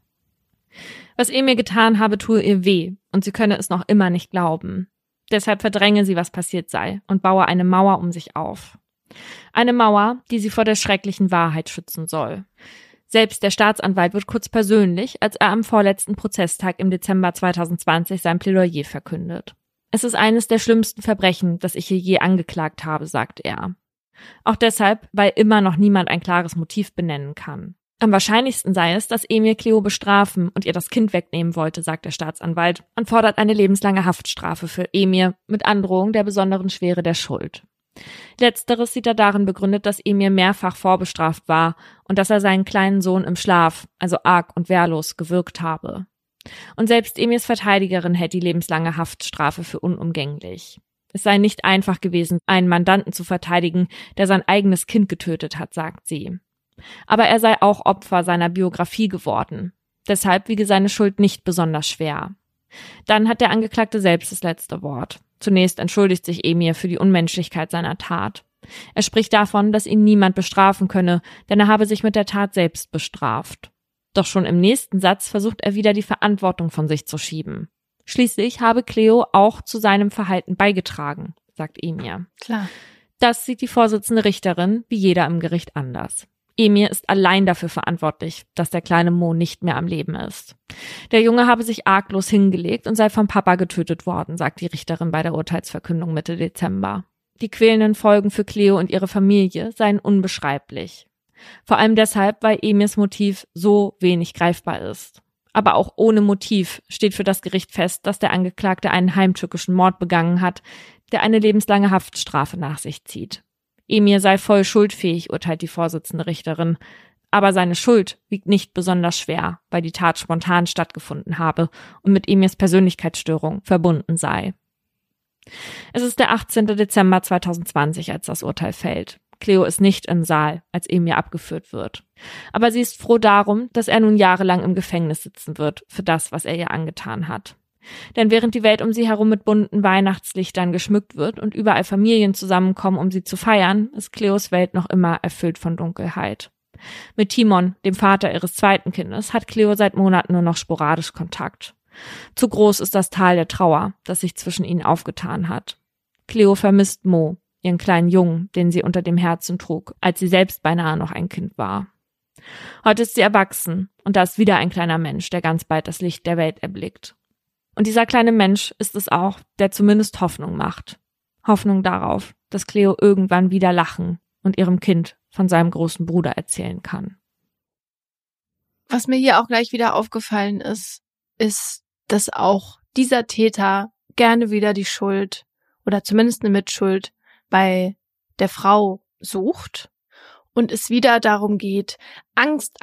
A: Was Emir getan habe, tue ihr weh, und sie könne es noch immer nicht glauben. Deshalb verdränge sie, was passiert sei, und baue eine Mauer um sich auf. Eine Mauer, die sie vor der schrecklichen Wahrheit schützen soll. Selbst der Staatsanwalt wird kurz persönlich, als er am vorletzten Prozesstag im Dezember 2020 sein Plädoyer verkündet. Es ist eines der schlimmsten Verbrechen, das ich hier je angeklagt habe, sagt er. Auch deshalb, weil immer noch niemand ein klares Motiv benennen kann. Am wahrscheinlichsten sei es, dass Emir Cleo bestrafen und ihr das Kind wegnehmen wollte, sagt der Staatsanwalt und fordert eine lebenslange Haftstrafe für Emir mit Androhung der besonderen Schwere der Schuld. Letzteres sieht er darin begründet, dass Emir mehrfach vorbestraft war und dass er seinen kleinen Sohn im Schlaf, also arg und wehrlos, gewürgt habe. Und selbst Emirs Verteidigerin hält die lebenslange Haftstrafe für unumgänglich. Es sei nicht einfach gewesen, einen Mandanten zu verteidigen, der sein eigenes Kind getötet hat, sagt sie. Aber er sei auch Opfer seiner Biografie geworden. Deshalb wiege seine Schuld nicht besonders schwer. Dann hat der Angeklagte selbst das letzte Wort. Zunächst entschuldigt sich Emir für die Unmenschlichkeit seiner Tat. Er spricht davon, dass ihn niemand bestrafen könne, denn er habe sich mit der Tat selbst bestraft. Doch schon im nächsten Satz versucht er wieder die Verantwortung von sich zu schieben. Schließlich habe Cleo auch zu seinem Verhalten beigetragen, sagt Emir.
C: Klar.
A: Das sieht die Vorsitzende Richterin wie jeder im Gericht anders. Emir ist allein dafür verantwortlich, dass der kleine Mo nicht mehr am Leben ist. Der Junge habe sich arglos hingelegt und sei vom Papa getötet worden, sagt die Richterin bei der Urteilsverkündung Mitte Dezember. Die quälenden Folgen für Cleo und ihre Familie seien unbeschreiblich. Vor allem deshalb, weil Emirs Motiv so wenig greifbar ist. Aber auch ohne Motiv steht für das Gericht fest, dass der Angeklagte einen heimtückischen Mord begangen hat, der eine lebenslange Haftstrafe nach sich zieht. Emir sei voll schuldfähig, urteilt die Vorsitzende Richterin, aber seine Schuld wiegt nicht besonders schwer, weil die Tat spontan stattgefunden habe und mit Emirs Persönlichkeitsstörung verbunden sei. Es ist der 18. Dezember 2020, als das Urteil fällt. Cleo ist nicht im Saal, als Emir abgeführt wird. Aber sie ist froh darum, dass er nun jahrelang im Gefängnis sitzen wird für das, was er ihr angetan hat. Denn während die Welt um sie herum mit bunten Weihnachtslichtern geschmückt wird und überall Familien zusammenkommen, um sie zu feiern, ist Cleos Welt noch immer erfüllt von Dunkelheit. Mit Timon, dem Vater ihres zweiten Kindes, hat Cleo seit Monaten nur noch sporadisch Kontakt. Zu groß ist das Tal der Trauer, das sich zwischen ihnen aufgetan hat. Cleo vermisst Mo, ihren kleinen Jungen, den sie unter dem Herzen trug, als sie selbst beinahe noch ein Kind war. Heute ist sie erwachsen und da ist wieder ein kleiner Mensch, der ganz bald das Licht der Welt erblickt. Und dieser kleine Mensch ist es auch, der zumindest Hoffnung macht. Hoffnung darauf, dass Cleo irgendwann wieder lachen und ihrem Kind von seinem großen Bruder erzählen kann.
C: Was mir hier auch gleich wieder aufgefallen ist, dass auch dieser Täter gerne wieder die Schuld oder zumindest eine Mitschuld bei der Frau sucht und es wieder darum geht, Angst,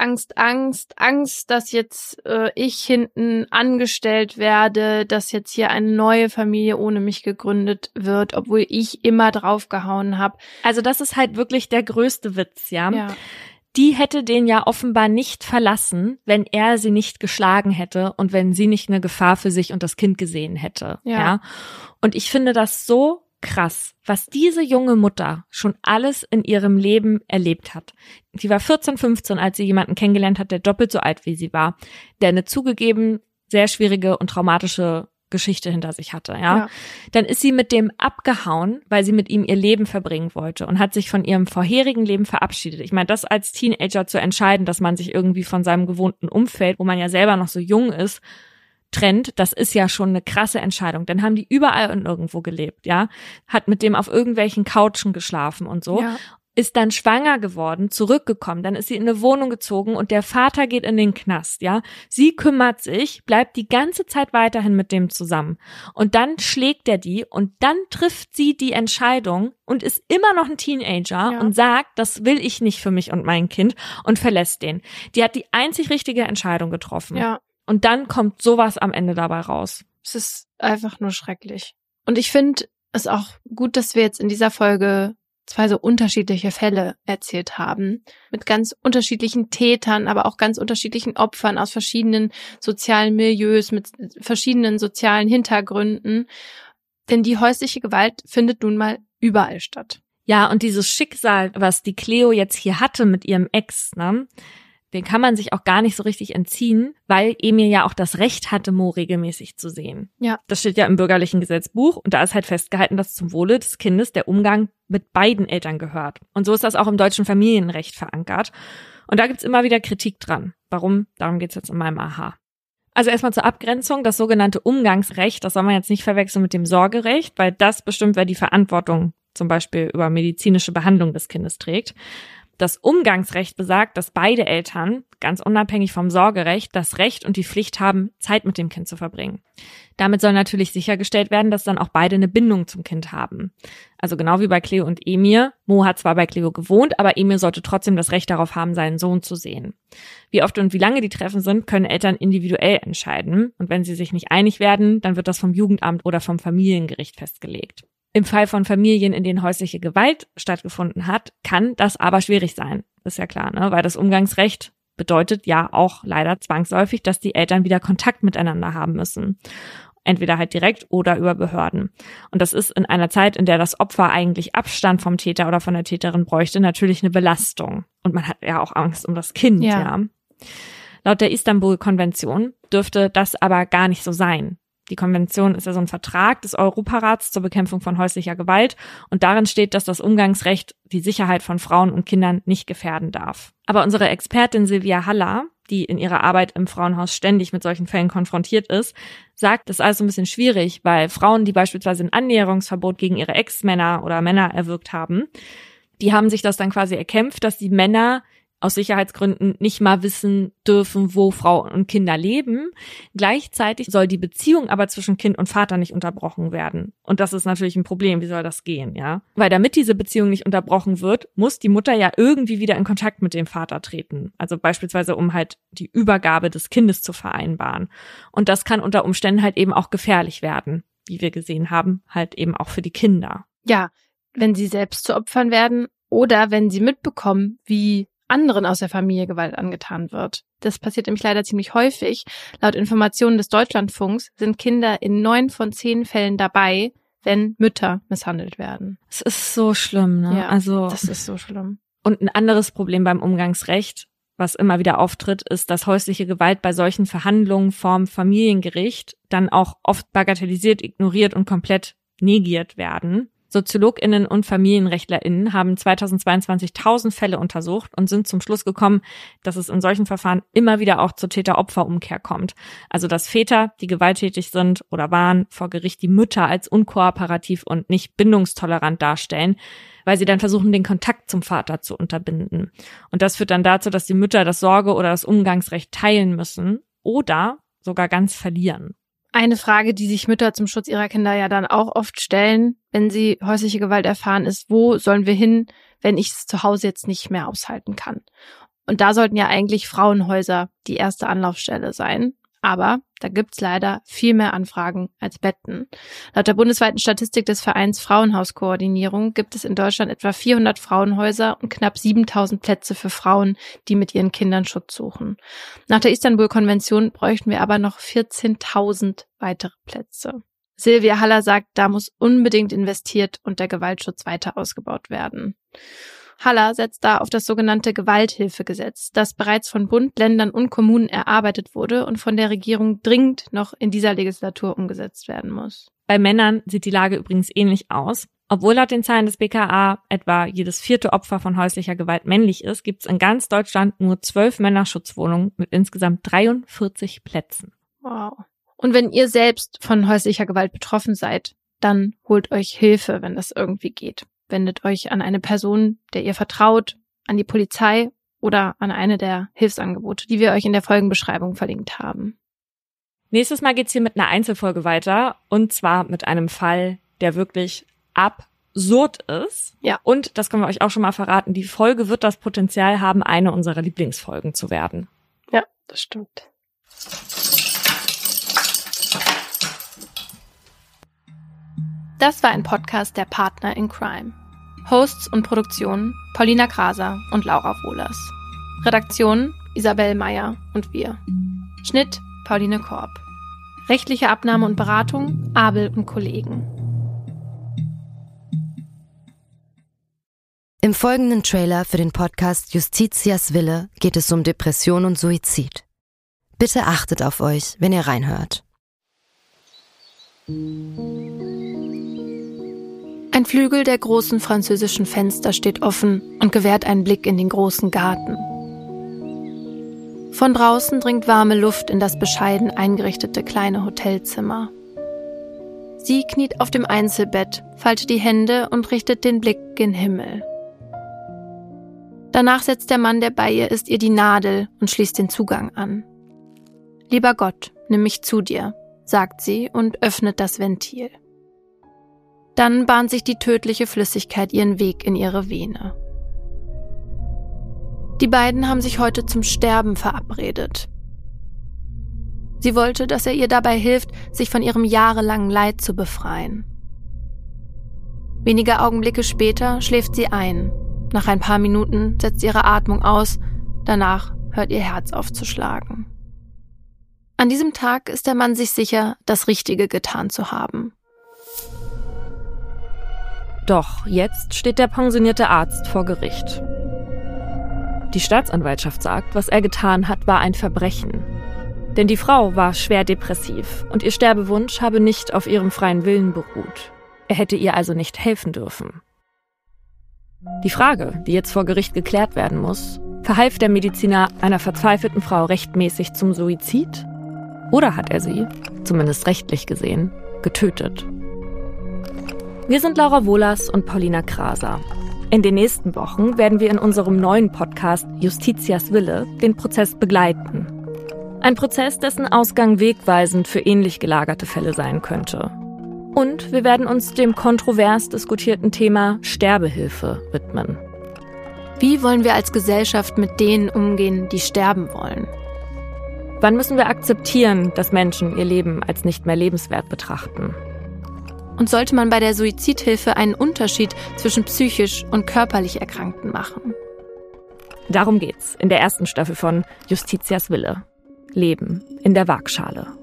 C: dass jetzt ich hinten angestellt werde, dass jetzt hier eine neue Familie ohne mich gegründet wird, obwohl ich immer draufgehauen habe.
A: Also das ist halt wirklich der größte Witz, ja. Die hätte den ja offenbar nicht verlassen, wenn er sie nicht geschlagen hätte und wenn sie nicht eine Gefahr für sich und das Kind gesehen hätte. Ja. Und ich finde das so krass, was diese junge Mutter schon alles in ihrem Leben erlebt hat. Sie war 14, 15, als sie jemanden kennengelernt hat, der doppelt so alt wie sie war, der eine zugegeben sehr schwierige und traumatische Geschichte hinter sich hatte, ja. Dann ist sie mit dem abgehauen, weil sie mit ihm ihr Leben verbringen wollte und hat sich von ihrem vorherigen Leben verabschiedet. Ich meine, das als Teenager zu entscheiden, dass man sich irgendwie von seinem gewohnten Umfeld, wo man ja selber noch so jung ist, trennt, das ist ja schon eine krasse Entscheidung. Dann haben die überall und irgendwo gelebt, ja. Hat mit dem auf irgendwelchen Couchen geschlafen und so. Ja. Ist dann schwanger geworden, zurückgekommen, dann ist sie in eine Wohnung gezogen und der Vater geht in den Knast, ja. Sie kümmert sich, bleibt die ganze Zeit weiterhin mit dem zusammen. Und dann schlägt er die und dann trifft sie die Entscheidung und ist immer noch ein Teenager und sagt, das will ich nicht für mich und mein Kind und verlässt den. Die hat die einzig richtige Entscheidung getroffen. Ja. Und dann kommt sowas am Ende dabei raus.
C: Es ist einfach nur schrecklich. Und ich finde es auch gut, dass wir jetzt in dieser Folge 2 so unterschiedliche Fälle erzählt haben, mit ganz unterschiedlichen Tätern, aber auch ganz unterschiedlichen Opfern aus verschiedenen sozialen Milieus, mit verschiedenen sozialen Hintergründen. Denn die häusliche Gewalt findet nun mal überall statt.
A: Ja, und dieses Schicksal, was die Cleo jetzt hier hatte mit ihrem Ex, ne, den kann man sich auch gar nicht so richtig entziehen, weil Emil ja auch das Recht hatte, Mo regelmäßig zu sehen. Ja. Das steht ja im bürgerlichen Gesetzbuch und da ist halt festgehalten, dass zum Wohle des Kindes der Umgang mit beiden Eltern gehört. Und so ist das auch im deutschen Familienrecht verankert. Und da gibt's immer wieder Kritik dran. Warum? Darum geht's jetzt in meinem Aha. Also erstmal zur Abgrenzung, das sogenannte Umgangsrecht, das soll man jetzt nicht verwechseln mit dem Sorgerecht, weil das bestimmt, wer die Verantwortung zum Beispiel über medizinische Behandlung des Kindes trägt. Das Umgangsrecht besagt, dass beide Eltern, ganz unabhängig vom Sorgerecht, das Recht und die Pflicht haben, Zeit mit dem Kind zu verbringen. Damit soll natürlich sichergestellt werden, dass dann auch beide eine Bindung zum Kind haben. Also genau wie bei Cleo und Emir. Mo hat zwar bei Cleo gewohnt, aber Emir sollte trotzdem das Recht darauf haben, seinen Sohn zu sehen. Wie oft und wie lange die Treffen sind, können Eltern individuell entscheiden. Und wenn sie sich nicht einig werden, dann wird das vom Jugendamt oder vom Familiengericht festgelegt. Im Fall von Familien, in denen häusliche Gewalt stattgefunden hat, kann das aber schwierig sein. Ist ja klar, ne? Weil das Umgangsrecht bedeutet ja auch leider zwangsläufig, dass die Eltern wieder Kontakt miteinander haben müssen. Entweder halt direkt oder über Behörden. Und das ist in einer Zeit, in der das Opfer eigentlich Abstand vom Täter oder von der Täterin bräuchte, natürlich eine Belastung. Und man hat ja auch Angst um das Kind, ja. Laut der Istanbul-Konvention dürfte das aber gar nicht so sein. Die Konvention ist ja so ein Vertrag des Europarats zur Bekämpfung von häuslicher Gewalt und darin steht, dass das Umgangsrecht die Sicherheit von Frauen und Kindern nicht gefährden darf. Aber unsere Expertin Silvia Haller, die in ihrer Arbeit im Frauenhaus ständig mit solchen Fällen konfrontiert ist, sagt, das ist alles so ein bisschen schwierig, weil Frauen, die beispielsweise ein Annäherungsverbot gegen ihre Ex-Männer oder Männer erwirkt haben, die haben sich das dann quasi erkämpft, dass die Männer aus Sicherheitsgründen nicht mal wissen dürfen, wo Frau und Kinder leben. Gleichzeitig soll die Beziehung aber zwischen Kind und Vater nicht unterbrochen werden. Und das ist natürlich ein Problem. Wie soll das gehen, ja? Weil damit diese Beziehung nicht unterbrochen wird, muss die Mutter ja irgendwie wieder in Kontakt mit dem Vater treten. Also beispielsweise, um halt die Übergabe des Kindes zu vereinbaren. Und das kann unter Umständen halt eben auch gefährlich werden, wie wir gesehen haben, halt eben auch für die Kinder.
C: Ja, wenn sie selbst zu Opfern werden oder wenn sie mitbekommen, wie anderen aus der Familie Gewalt angetan wird. Das passiert nämlich leider ziemlich häufig. Laut Informationen des Deutschlandfunks sind Kinder in 9 von 10 Fällen dabei, wenn Mütter misshandelt werden.
A: Es ist so schlimm, ne?
C: Ja, also das ist so schlimm.
A: Und ein anderes Problem beim Umgangsrecht, was immer wieder auftritt, ist, dass häusliche Gewalt bei solchen Verhandlungen vorm Familiengericht dann auch oft bagatellisiert, ignoriert und komplett negiert werden. SoziologInnen und FamilienrechtlerInnen haben 2022 1000 Fälle untersucht und sind zum Schluss gekommen, dass es in solchen Verfahren immer wieder auch zur Täter-Opfer-Umkehr kommt. Also dass Väter, die gewalttätig sind oder waren, vor Gericht die Mütter als unkooperativ und nicht bindungstolerant darstellen, weil sie dann versuchen, den Kontakt zum Vater zu unterbinden. Und das führt dann dazu, dass die Mütter das Sorge- oder das Umgangsrecht teilen müssen oder sogar ganz verlieren.
C: Eine Frage, die sich Mütter zum Schutz ihrer Kinder ja dann auch oft stellen, wenn sie häusliche Gewalt erfahren, ist, wo sollen wir hin, wenn ich es zu Hause jetzt nicht mehr aushalten kann? Und da sollten ja eigentlich Frauenhäuser die erste Anlaufstelle sein. Aber da gibt's leider viel mehr Anfragen als Betten. Laut der bundesweiten Statistik des Vereins Frauenhauskoordinierung gibt es in Deutschland etwa 400 Frauenhäuser und knapp 7.000 Plätze für Frauen, die mit ihren Kindern Schutz suchen. Nach der Istanbul-Konvention bräuchten wir aber noch 14.000 weitere Plätze. Silvia Haller sagt, da muss unbedingt investiert und der Gewaltschutz weiter ausgebaut werden. Haller setzt da auf das sogenannte Gewalthilfegesetz, das bereits von Bund, Ländern und Kommunen erarbeitet wurde und von der Regierung dringend noch in dieser Legislatur umgesetzt werden muss.
A: Bei Männern sieht die Lage übrigens ähnlich aus. Obwohl laut den Zahlen des BKA etwa jedes 4. Opfer von häuslicher Gewalt männlich ist, gibt es in ganz Deutschland nur 12 Männerschutzwohnungen mit insgesamt 43 Plätzen.
C: Wow. Und wenn ihr selbst von häuslicher Gewalt betroffen seid, dann holt euch Hilfe, wenn das irgendwie geht. Wendet euch an eine Person, der ihr vertraut, an die Polizei oder an eine der Hilfsangebote, die wir euch in der Folgenbeschreibung verlinkt haben.
A: Nächstes Mal geht's hier mit einer Einzelfolge weiter und zwar mit einem Fall, der wirklich absurd ist.
C: Ja.
A: Und, das können wir euch auch schon mal verraten, die Folge wird das Potenzial haben, eine unserer Lieblingsfolgen zu werden.
B: Ja, das stimmt.
C: Das war ein Podcast der Partner in Crime. Hosts und Produktion Paulina Kraser und Laura Wohlers. Redaktion Isabel Meyer und wir. Schnitt Pauline Korb. Rechtliche Abnahme und Beratung Abel und Kollegen.
G: Im folgenden Trailer für den Podcast Justitias Wille geht es um Depression und Suizid. Bitte achtet auf euch, wenn ihr reinhört.
C: Ein Flügel der großen französischen Fenster steht offen und gewährt einen Blick in den großen Garten. Von draußen dringt warme Luft in das bescheiden eingerichtete kleine Hotelzimmer. Sie kniet auf dem Einzelbett, faltet die Hände und richtet den Blick gen Himmel. Danach setzt der Mann, der bei ihr ist, ihr die Nadel und schließt den Zugang an. »Lieber Gott, nimm mich zu dir«, sagt sie und öffnet das Ventil. Dann bahnt sich die tödliche Flüssigkeit ihren Weg in ihre Vene. Die beiden haben sich heute zum Sterben verabredet. Sie wollte, dass er ihr dabei hilft, sich von ihrem jahrelangen Leid zu befreien. Wenige Augenblicke später schläft sie ein. Nach ein paar Minuten setzt ihre Atmung aus, danach hört ihr Herz auf zu schlagen. An diesem Tag ist der Mann sich sicher, das Richtige getan zu haben.
A: Doch jetzt steht der pensionierte Arzt vor Gericht. Die Staatsanwaltschaft sagt, was er getan hat, war ein Verbrechen. Denn die Frau war schwer depressiv und ihr Sterbewunsch habe nicht auf ihrem freien Willen beruht. Er hätte ihr also nicht helfen dürfen. Die Frage, die jetzt vor Gericht geklärt werden muss, verhalf der Mediziner einer verzweifelten Frau rechtmäßig zum Suizid? Oder hat er sie, zumindest rechtlich gesehen, getötet? Wir sind Laura Wohlers und Paulina Kraser. In den nächsten Wochen werden wir in unserem neuen Podcast Justitias Wille den Prozess begleiten. Ein Prozess, dessen Ausgang wegweisend für ähnlich gelagerte Fälle sein könnte. Und wir werden uns dem kontrovers diskutierten Thema Sterbehilfe widmen.
C: Wie wollen wir als Gesellschaft mit denen umgehen, die sterben wollen?
A: Wann müssen wir akzeptieren, dass Menschen ihr Leben als nicht mehr lebenswert betrachten?
C: Und sollte man bei der Suizidhilfe einen Unterschied zwischen psychisch und körperlich Erkrankten machen?
A: Darum geht's in der ersten Staffel von Justitias Wille. Leben in der Waagschale.